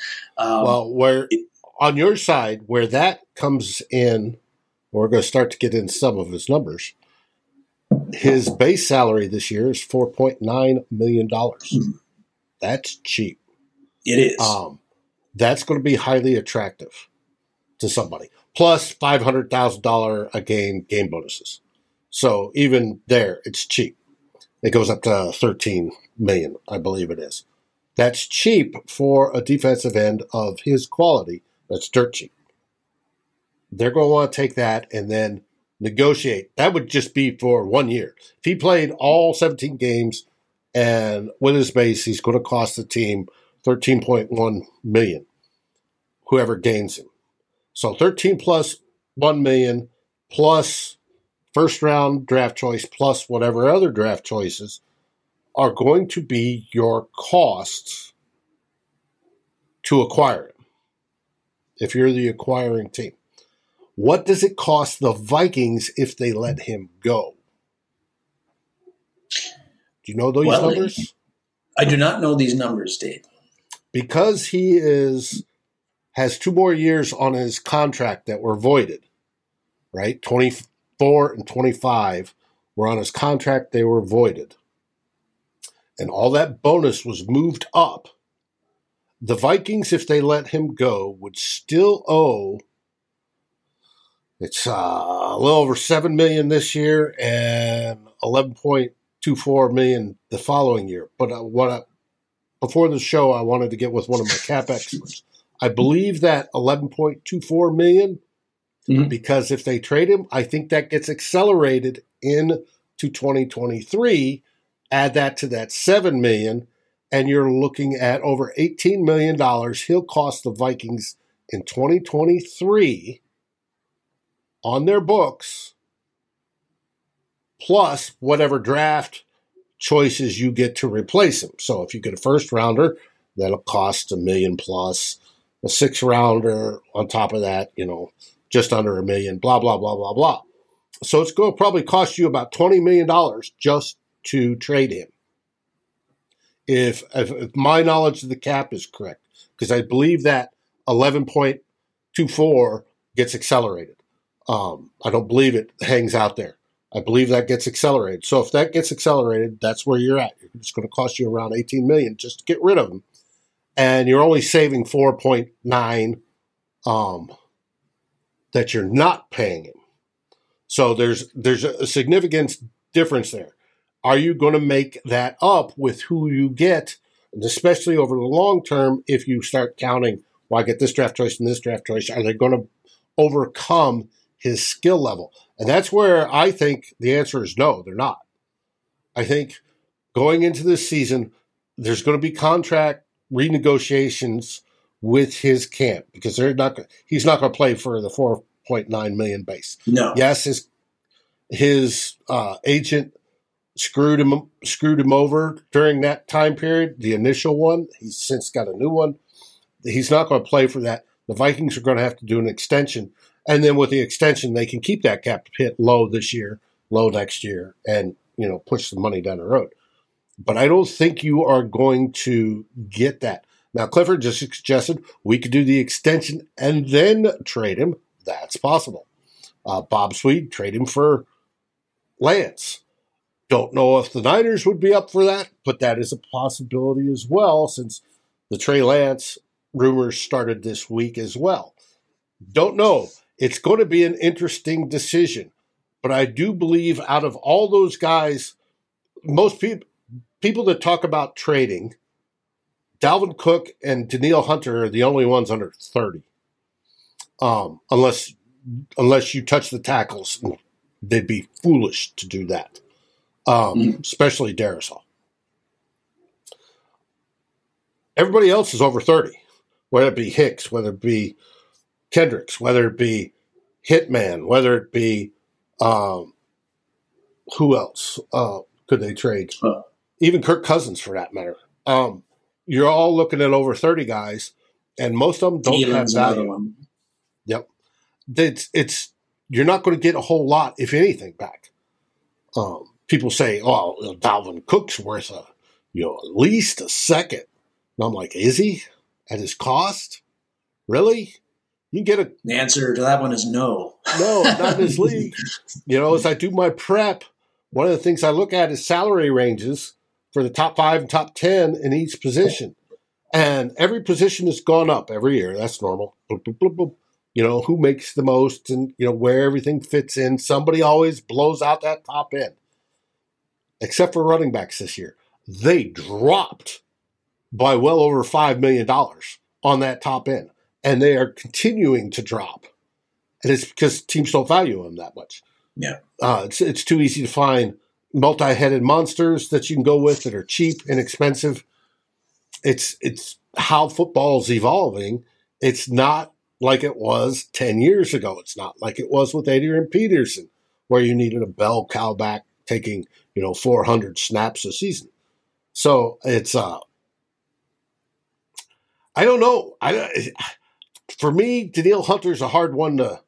on your side, where that comes in, we're going to start to get into some of his numbers. His base salary this year is $4.9 million. That's cheap. It is. That's going to be highly attractive to somebody. Plus $500,000 a game bonuses. So even there, it's cheap. It goes up to $13 million, I believe it is. That's cheap for a defensive end of his quality. That's dirt cheap. They're going to want to take that and then negotiate. That would just be for 1 year. If he played all 17 games and with his base, he's going to cost the team 13.1 million, whoever gains him. So 13 plus 1 million plus first round draft choice plus whatever other draft choices are going to be your costs to acquire him if you're the acquiring team. What does it cost the Vikings if they let him go? Do you know those numbers? I do not know these numbers, Dave. Because he has 2 more years on his contract that were voided, right? 24 and 25 were on his contract. They were voided. And all that bonus was moved up. The Vikings, if they let him go, would still owe, it's a little over $7 million this year and $11.24 million the following year. But before the show, I wanted to get with one of my cap experts. I believe that $11.24 million, because if they trade him, I think that gets accelerated into 2023. Add that to that $7 million, and you're looking at over $18 million he'll cost the Vikings in 2023 on their books, plus whatever draft choices you get to replace him. So if you get a first rounder, that'll cost $1 million plus. A 6th rounder on top of that, just under $1 million, blah, blah, blah, blah, blah. So it's going to probably cost you about $20 million just to trade him. If my knowledge of the cap is correct, because I believe that 11.24 gets accelerated. I don't believe it hangs out there. I believe that gets accelerated. So if that gets accelerated, that's where you're at. It's going to cost you around $18 million just to get rid of him. And you're only saving 4.9 that you're not paying him. So there's a significant difference there. Are you going to make that up with who you get, and especially over the long term, if you start counting, well, I get this draft choice and this draft choice, are they going to overcome his skill level? And that's where I think the answer is no, they're not. I think going into this season, there's going to be contract renegotiations with his camp because he's not going to play for the $4.9 million base. No. Yes, his agent screwed him over during that time period, the initial one. He's since got a new one. He's not going to play for that. The Vikings are going to have to do an extension. And then with the extension, they can keep that cap hit low this year, low next year, and push the money down the road. But I don't think you are going to get that. Now, Clifford just suggested we could do the extension and then trade him. That's possible. Bob Swede, trade him for Lance. Don't know if the Niners would be up for that, but that is a possibility as well, since the Trey Lance rumors started this week as well. Don't know. It's going to be an interesting decision. But I do believe out of all those guys, most people that talk about trading, Dalvin Cook and Danielle Hunter are the only ones under 30. Unless you touch the tackles, they'd be foolish to do that. Especially Darisaw. Everybody else is over 30, whether it be Hicks, whether it be Kendricks, whether it be Hitman, whether it be who else could they trade? Even Kirk Cousins, for that matter. You're all looking at over 30 guys, and most of them don't have value. Yep, it's you're not going to get a whole lot, if anything, back. People say, "Oh, Dalvin Cook's worth at least a second." And I'm like, "Is he at his cost? Really?" You can get The answer to that one is no. No, not in his league. As I do my prep, one of the things I look at is salary ranges for the top 5 and top 10 in each position. And every position has gone up every year. That's normal. Boop, boop, boop, boop. Who makes the most and, where everything fits in. Somebody always blows out that top end. Except for running backs this year. They dropped by well over $5 million on that top end. And they are continuing to drop. And it's because teams don't value them that much. Yeah. It's too easy to find multi-headed monsters that you can go with that are cheap, inexpensive. It's how football's evolving. It's not like it was 10 years ago. It's not like it was with Adrian Peterson, where you needed a bell cow back taking, 400 snaps a season. So it's, I don't know. For me, Danielle Hunter's a hard one to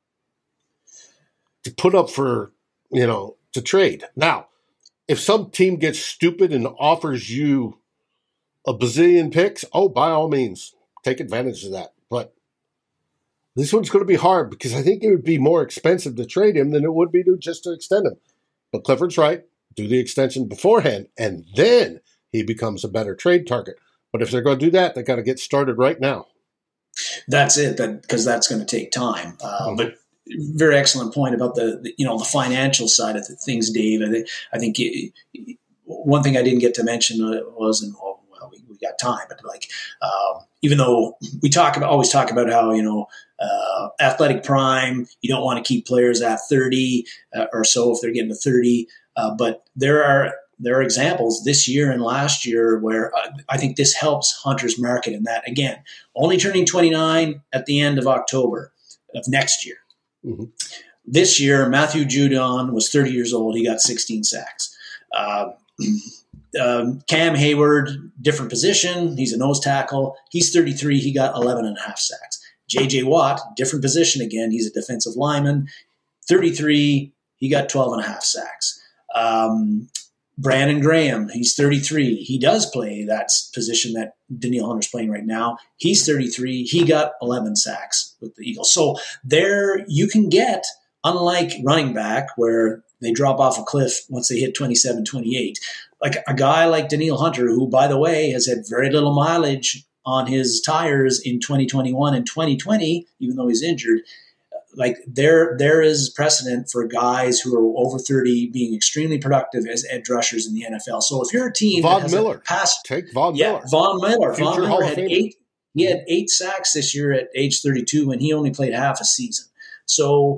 put up for, to trade. Now, if some team gets stupid and offers you a bazillion picks, by all means, take advantage of that. But this one's going to be hard because I think it would be more expensive to trade him than it would be to extend him. But Clifford's right. Do the extension beforehand, and then he becomes a better trade target. But if they're going to do that, they got to get started right now. That's it, because that's going to take time. But very excellent point about the financial side of things, Dave. I think one thing I didn't get to mention was, we got time, but even though we always talk about how athletic prime, you don't want to keep players at 30 or so if they're getting to 30. But there are examples this year and last year where I think this helps Hunter's market in that, again, only turning 29 at the end of October of next year. Mm-hmm. This year, Matthew Judon was 30 years old. He got 16 sacks. Cam Hayward, different position. He's a nose tackle. He's 33. He got 11 and a half sacks. J.J. Watt, different position again. He's a defensive lineman. 33. He got 12 and a half sacks. Brandon Graham, he's 33. He does play that position that Danielle Hunter's playing right now. He's 33. He got 11 sacks with the Eagles. So there you can get, unlike running back where they drop off a cliff once they hit 27, 28, like a guy like Danielle Hunter, who, by the way, has had very little mileage on his tires in 2021 and 2020, even though he's injured. Like there is precedent for guys who are over 30 being extremely productive as edge rushers in the NFL. So if you're a team Von that has Miller, take Von Miller. Von Miller. Future Von Miller Hall had of Famer. He had 8 sacks this year at age 32, and he only played half a season. So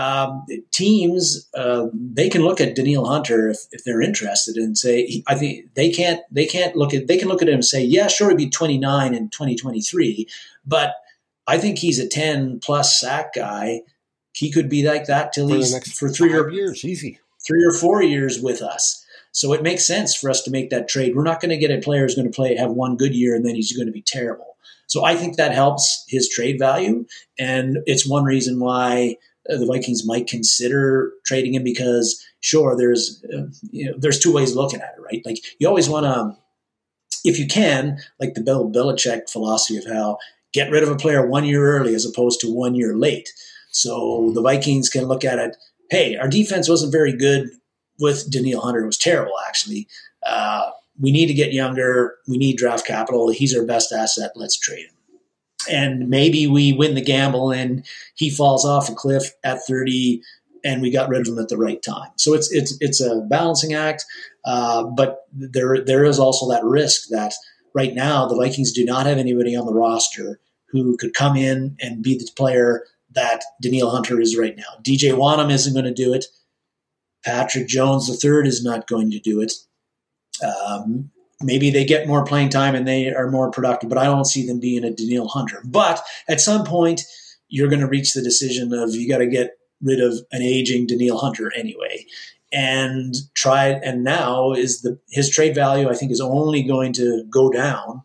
teams they can look at Danielle Hunter if they're interested and say, I think they can look at him and say, yeah, sure, he'd be 29 in 2023, but I think he's a 10 plus sack guy. He could be like that till he's for 3 or 4 years with us. So it makes sense for us to make that trade. We're not going to get a player who's going to have one good year and then he's going to be terrible. So I think that helps his trade value, and it's one reason why the Vikings might consider trading him, because sure, there's 2 ways of looking at it, right? Like you always want to, if you can, like the Bill Belichick philosophy of how get rid of a player 1 year early as opposed to 1 year late. So the Vikings can look at it, hey, our defense wasn't very good with Danielle Hunter. It was terrible, actually. We need to get younger. We need draft capital. He's our best asset. Let's trade him. And maybe we win the gamble and he falls off a cliff at 30 and we got rid of him at the right time. So it's a balancing act. But there is also that risk that right now the Vikings do not have anybody on the roster who could come in and be the player that Danielle Hunter is right now. DJ Wanham isn't going to do it. Patrick Jones III is not going to do it. Maybe they get more playing time and they are more productive, but I don't see them being a Danielle Hunter. But at some point, you're going to reach the decision of you got to get rid of an aging Danielle Hunter anyway. And now his trade value, I think, is only going to go down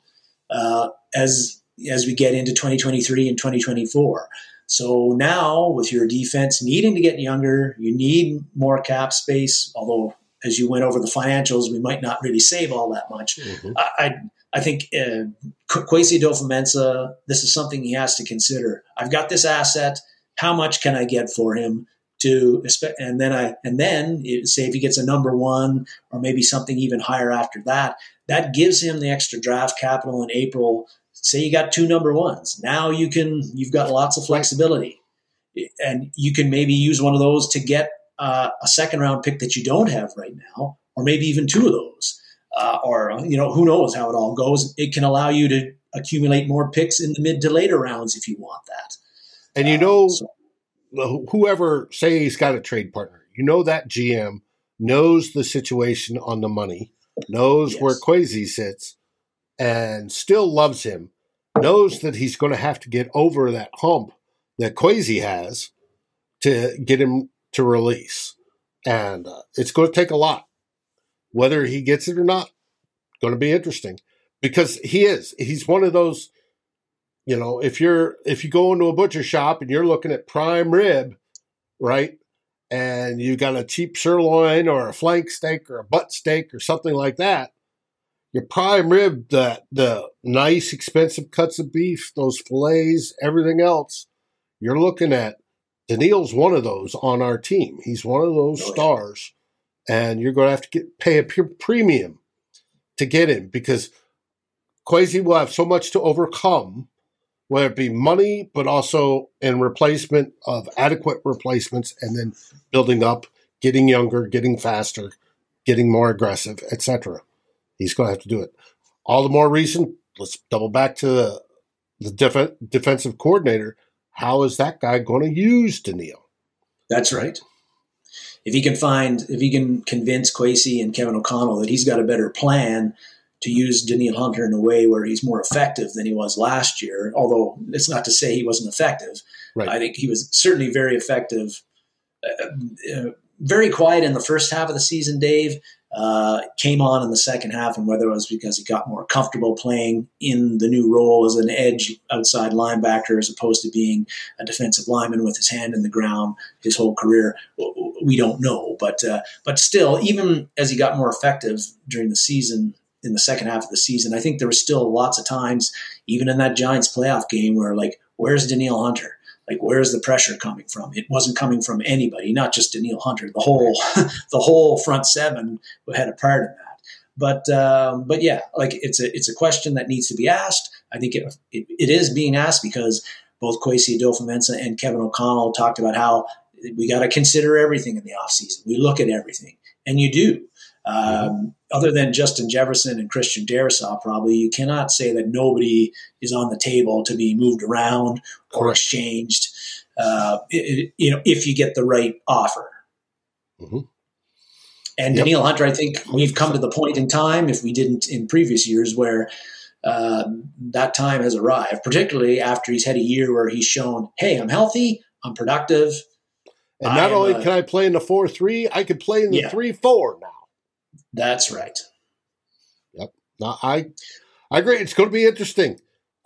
as we get into 2023 and 2024. So now with your defense needing to get younger, you need more cap space, although as you went over the financials, we might not really save all that much. Mm-hmm. I think Kwesi Adofo-Mensah, this is something he has to consider. I've got this asset. How much can I get for him? And then say if he gets a number 1 or maybe something even higher after that, that gives him the extra draft capital in April. Say you got 2 number 1s. Now you've got lots of flexibility, and you can maybe use one of those to get a second round pick that you don't have right now, or maybe even 2 of those, or who knows how it all goes. It can allow you to accumulate more picks in the mid to later rounds if you want that. And whoever, say he's got a trade partner, that GM knows the situation on the money, knows where Kwesi sits. and still loves him, knows that he's going to have to get over that hump that Kwesi has to get him to release. And it's going to take a lot. Whether he gets it or not, going to be interesting. Because he's one of those, if you go into a butcher shop and you're looking at prime rib, right? And you got a cheap sirloin or a flank steak or a butt steak or something like that, your prime rib, the nice, expensive cuts of beef, those fillets, everything else, you're looking at. Daniil's one of those on our team. He's one of those stars, and you're going to have to pay a premium to get him because Kwesi will have so much to overcome, whether it be money, but also in replacement of adequate replacements, and then building up, getting younger, getting faster, getting more aggressive, etc. He's going to have to do it. All the more reason, let's double back to the defensive coordinator. How is that guy going to use Daniil? That's right. If he can convince Kwesi and Kevin O'Connell that he's got a better plan to use Daniil Hunter in a way where he's more effective than he was last year, although it's not to say he wasn't effective. Right. I think he was certainly very effective. Very quiet in the first half of the season, Dave. Came on in the second half, and whether it was because he got more comfortable playing in the new role as an edge outside linebacker as opposed to being a defensive lineman with his hand in the ground his whole career, we don't know. But still, even as he got more effective during the season, in the second half of the season, I think there was still lots of times, even in that Giants playoff game, where where's Daniil Hunter? Where's the pressure coming from? It wasn't coming from anybody, not just Daniil Hunter. The whole front seven had a part in that. But yeah, it's a question that needs to be asked. I think it is being asked because both Kwesi Adofo-Mensah and Kevin O'Connell talked about how we got to consider everything in the offseason. We look at everything, and you do. Other than Justin Jefferson and Christian Darrisaw, probably, you cannot say that nobody is on the table to be moved around or exchanged, if you get the right offer. Mm-hmm. And Daniil Hunter, I think we've come to the point in time, if we didn't in previous years, where that time has arrived, particularly after he's had a year where he's shown, hey, I'm healthy, I'm productive. And not only can I play in the 4-3, I can play in the 3-4 now. That's right. Yep. No, I agree. It's going to be interesting.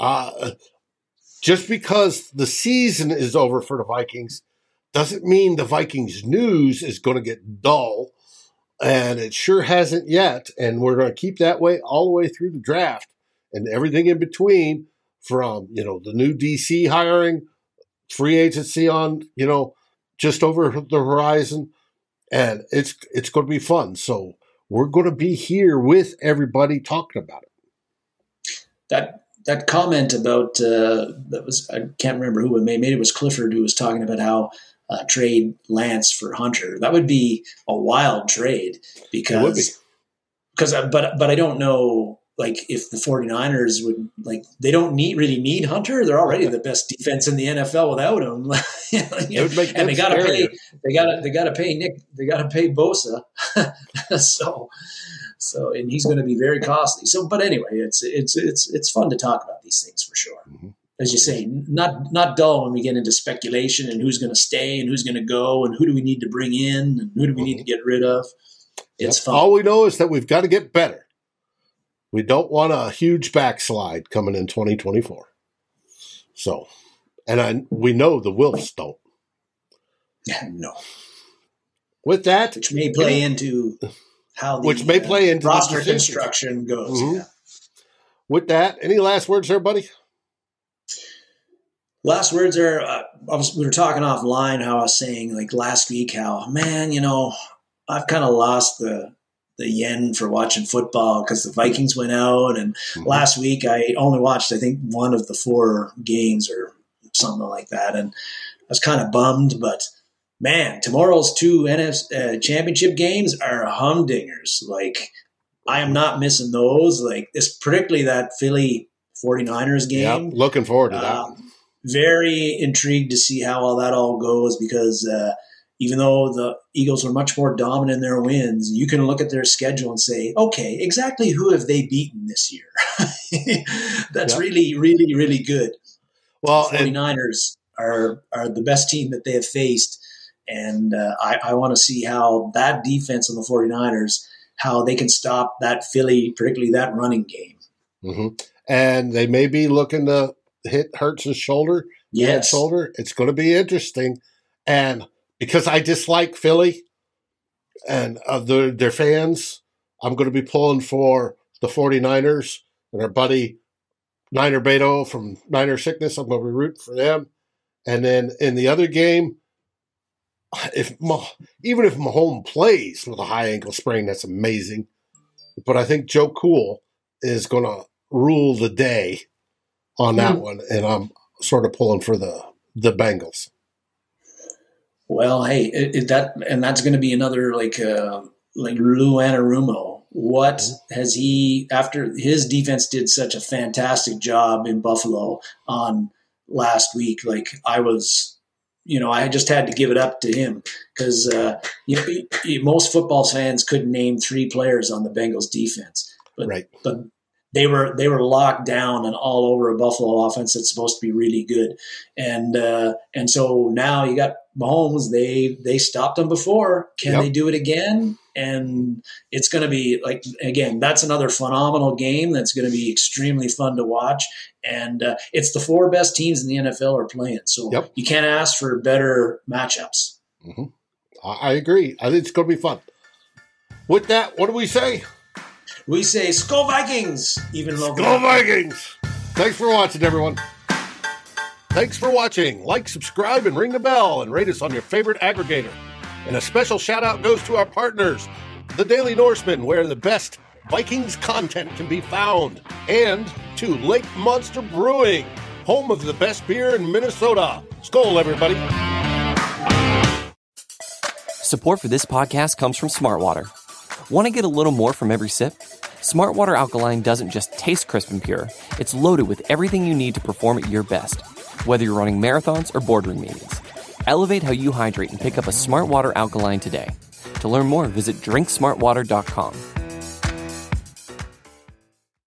Just because the season is over for the Vikings doesn't mean the Vikings news is going to get dull, and it sure hasn't yet. And we're going to keep that way all the way through the draft and everything in between, from the new DC hiring, free agency on just over the horizon, and it's going to be fun. So we're going to be here with everybody talking about it. That comment about that was, I can't remember who it made. Maybe it was Clifford who was talking about how trade Lance for Hunter. That would be a wild trade because but I don't know if the 49ers would they don't really need Hunter. They're already the best defense in the NFL without him. And they got to pay Nick. They got to pay Bosa. So and he's going to be very costly. So, but anyway, it's fun to talk about these things for sure. Mm-hmm. As you say, not dull when we get into speculation and who's going to stay and who's going to go and who do we need to bring in and who do we need to get rid of. It's fun. All we know is that we've got to get better. We don't want a huge backslide coming in 2024. So, and we know the Wilfs don't. No. With that, which may play into how the roster construction goes. Mm-hmm. Yeah. With that, any last words there, buddy? Last words are, we were talking offline how I was saying last week how, man, I've kind of lost the yen for watching football because the Vikings went out. And last week I only watched, I think, one of the 4 games or something like that. And I was kind of bummed, but man, tomorrow's 2 NFC championship games are humdingers. I am not missing those. This, particularly that Philly 49ers game. Yep, looking forward to that. Very intrigued to see how all that goes because, even though the Eagles are much more dominant in their wins, you can look at their schedule and say, okay, exactly who have they beaten this year? That's really, really, really good. Well, the 49ers are the best team that they have faced. And I want to see how that defense of the 49ers, how they can stop that Philly, particularly that running game. Mm-hmm. And they may be looking to hit Hurts' shoulder. Yes. Shoulder. It's going to be interesting. And because I dislike Philly and their fans, I'm going to be pulling for the 49ers and our buddy Niner Beto from Niner Sickness. I'm going to be rooting for them. And then in the other game, even if Mahomes plays with a high ankle sprain, that's amazing. But I think Joe Cool is going to rule the day on that one, and I'm sort of pulling for the Bengals. Well, hey, that's going to be another like Lou Anarumo. What has he, after his defense did such a fantastic job in Buffalo on last week? Like I just had to give it up to him because most football fans couldn't name 3 players on the Bengals defense, but they were locked down and all over a Buffalo offense that's supposed to be really good, and so now you got Mahomes. They stopped them before. Can they do it again? And it's going to be like, again, that's another phenomenal game that's going to be extremely fun to watch. And it's the 4 best teams in the NFL are playing. So you can't ask for better matchups. Mm-hmm. I agree. I think it's going to be fun. With that, what do we say? We say, Skol Vikings! Skol Vikings! Thanks for watching, everyone. Thanks for watching. Like, subscribe, and ring the bell, and rate us on your favorite aggregator. And a special shout-out goes to our partners, The Daily Norseman, where the best Vikings content can be found, and to Lake Monster Brewing, home of the best beer in Minnesota. Skol, everybody. Support for this podcast comes from Smartwater. Want to get a little more from every sip? Smartwater Alkaline doesn't just taste crisp and pure. It's loaded with everything you need to perform at your best, whether you're running marathons or boardroom meetings. Elevate how you hydrate and pick up a Smartwater Alkaline today. To learn more, visit drinksmartwater.com.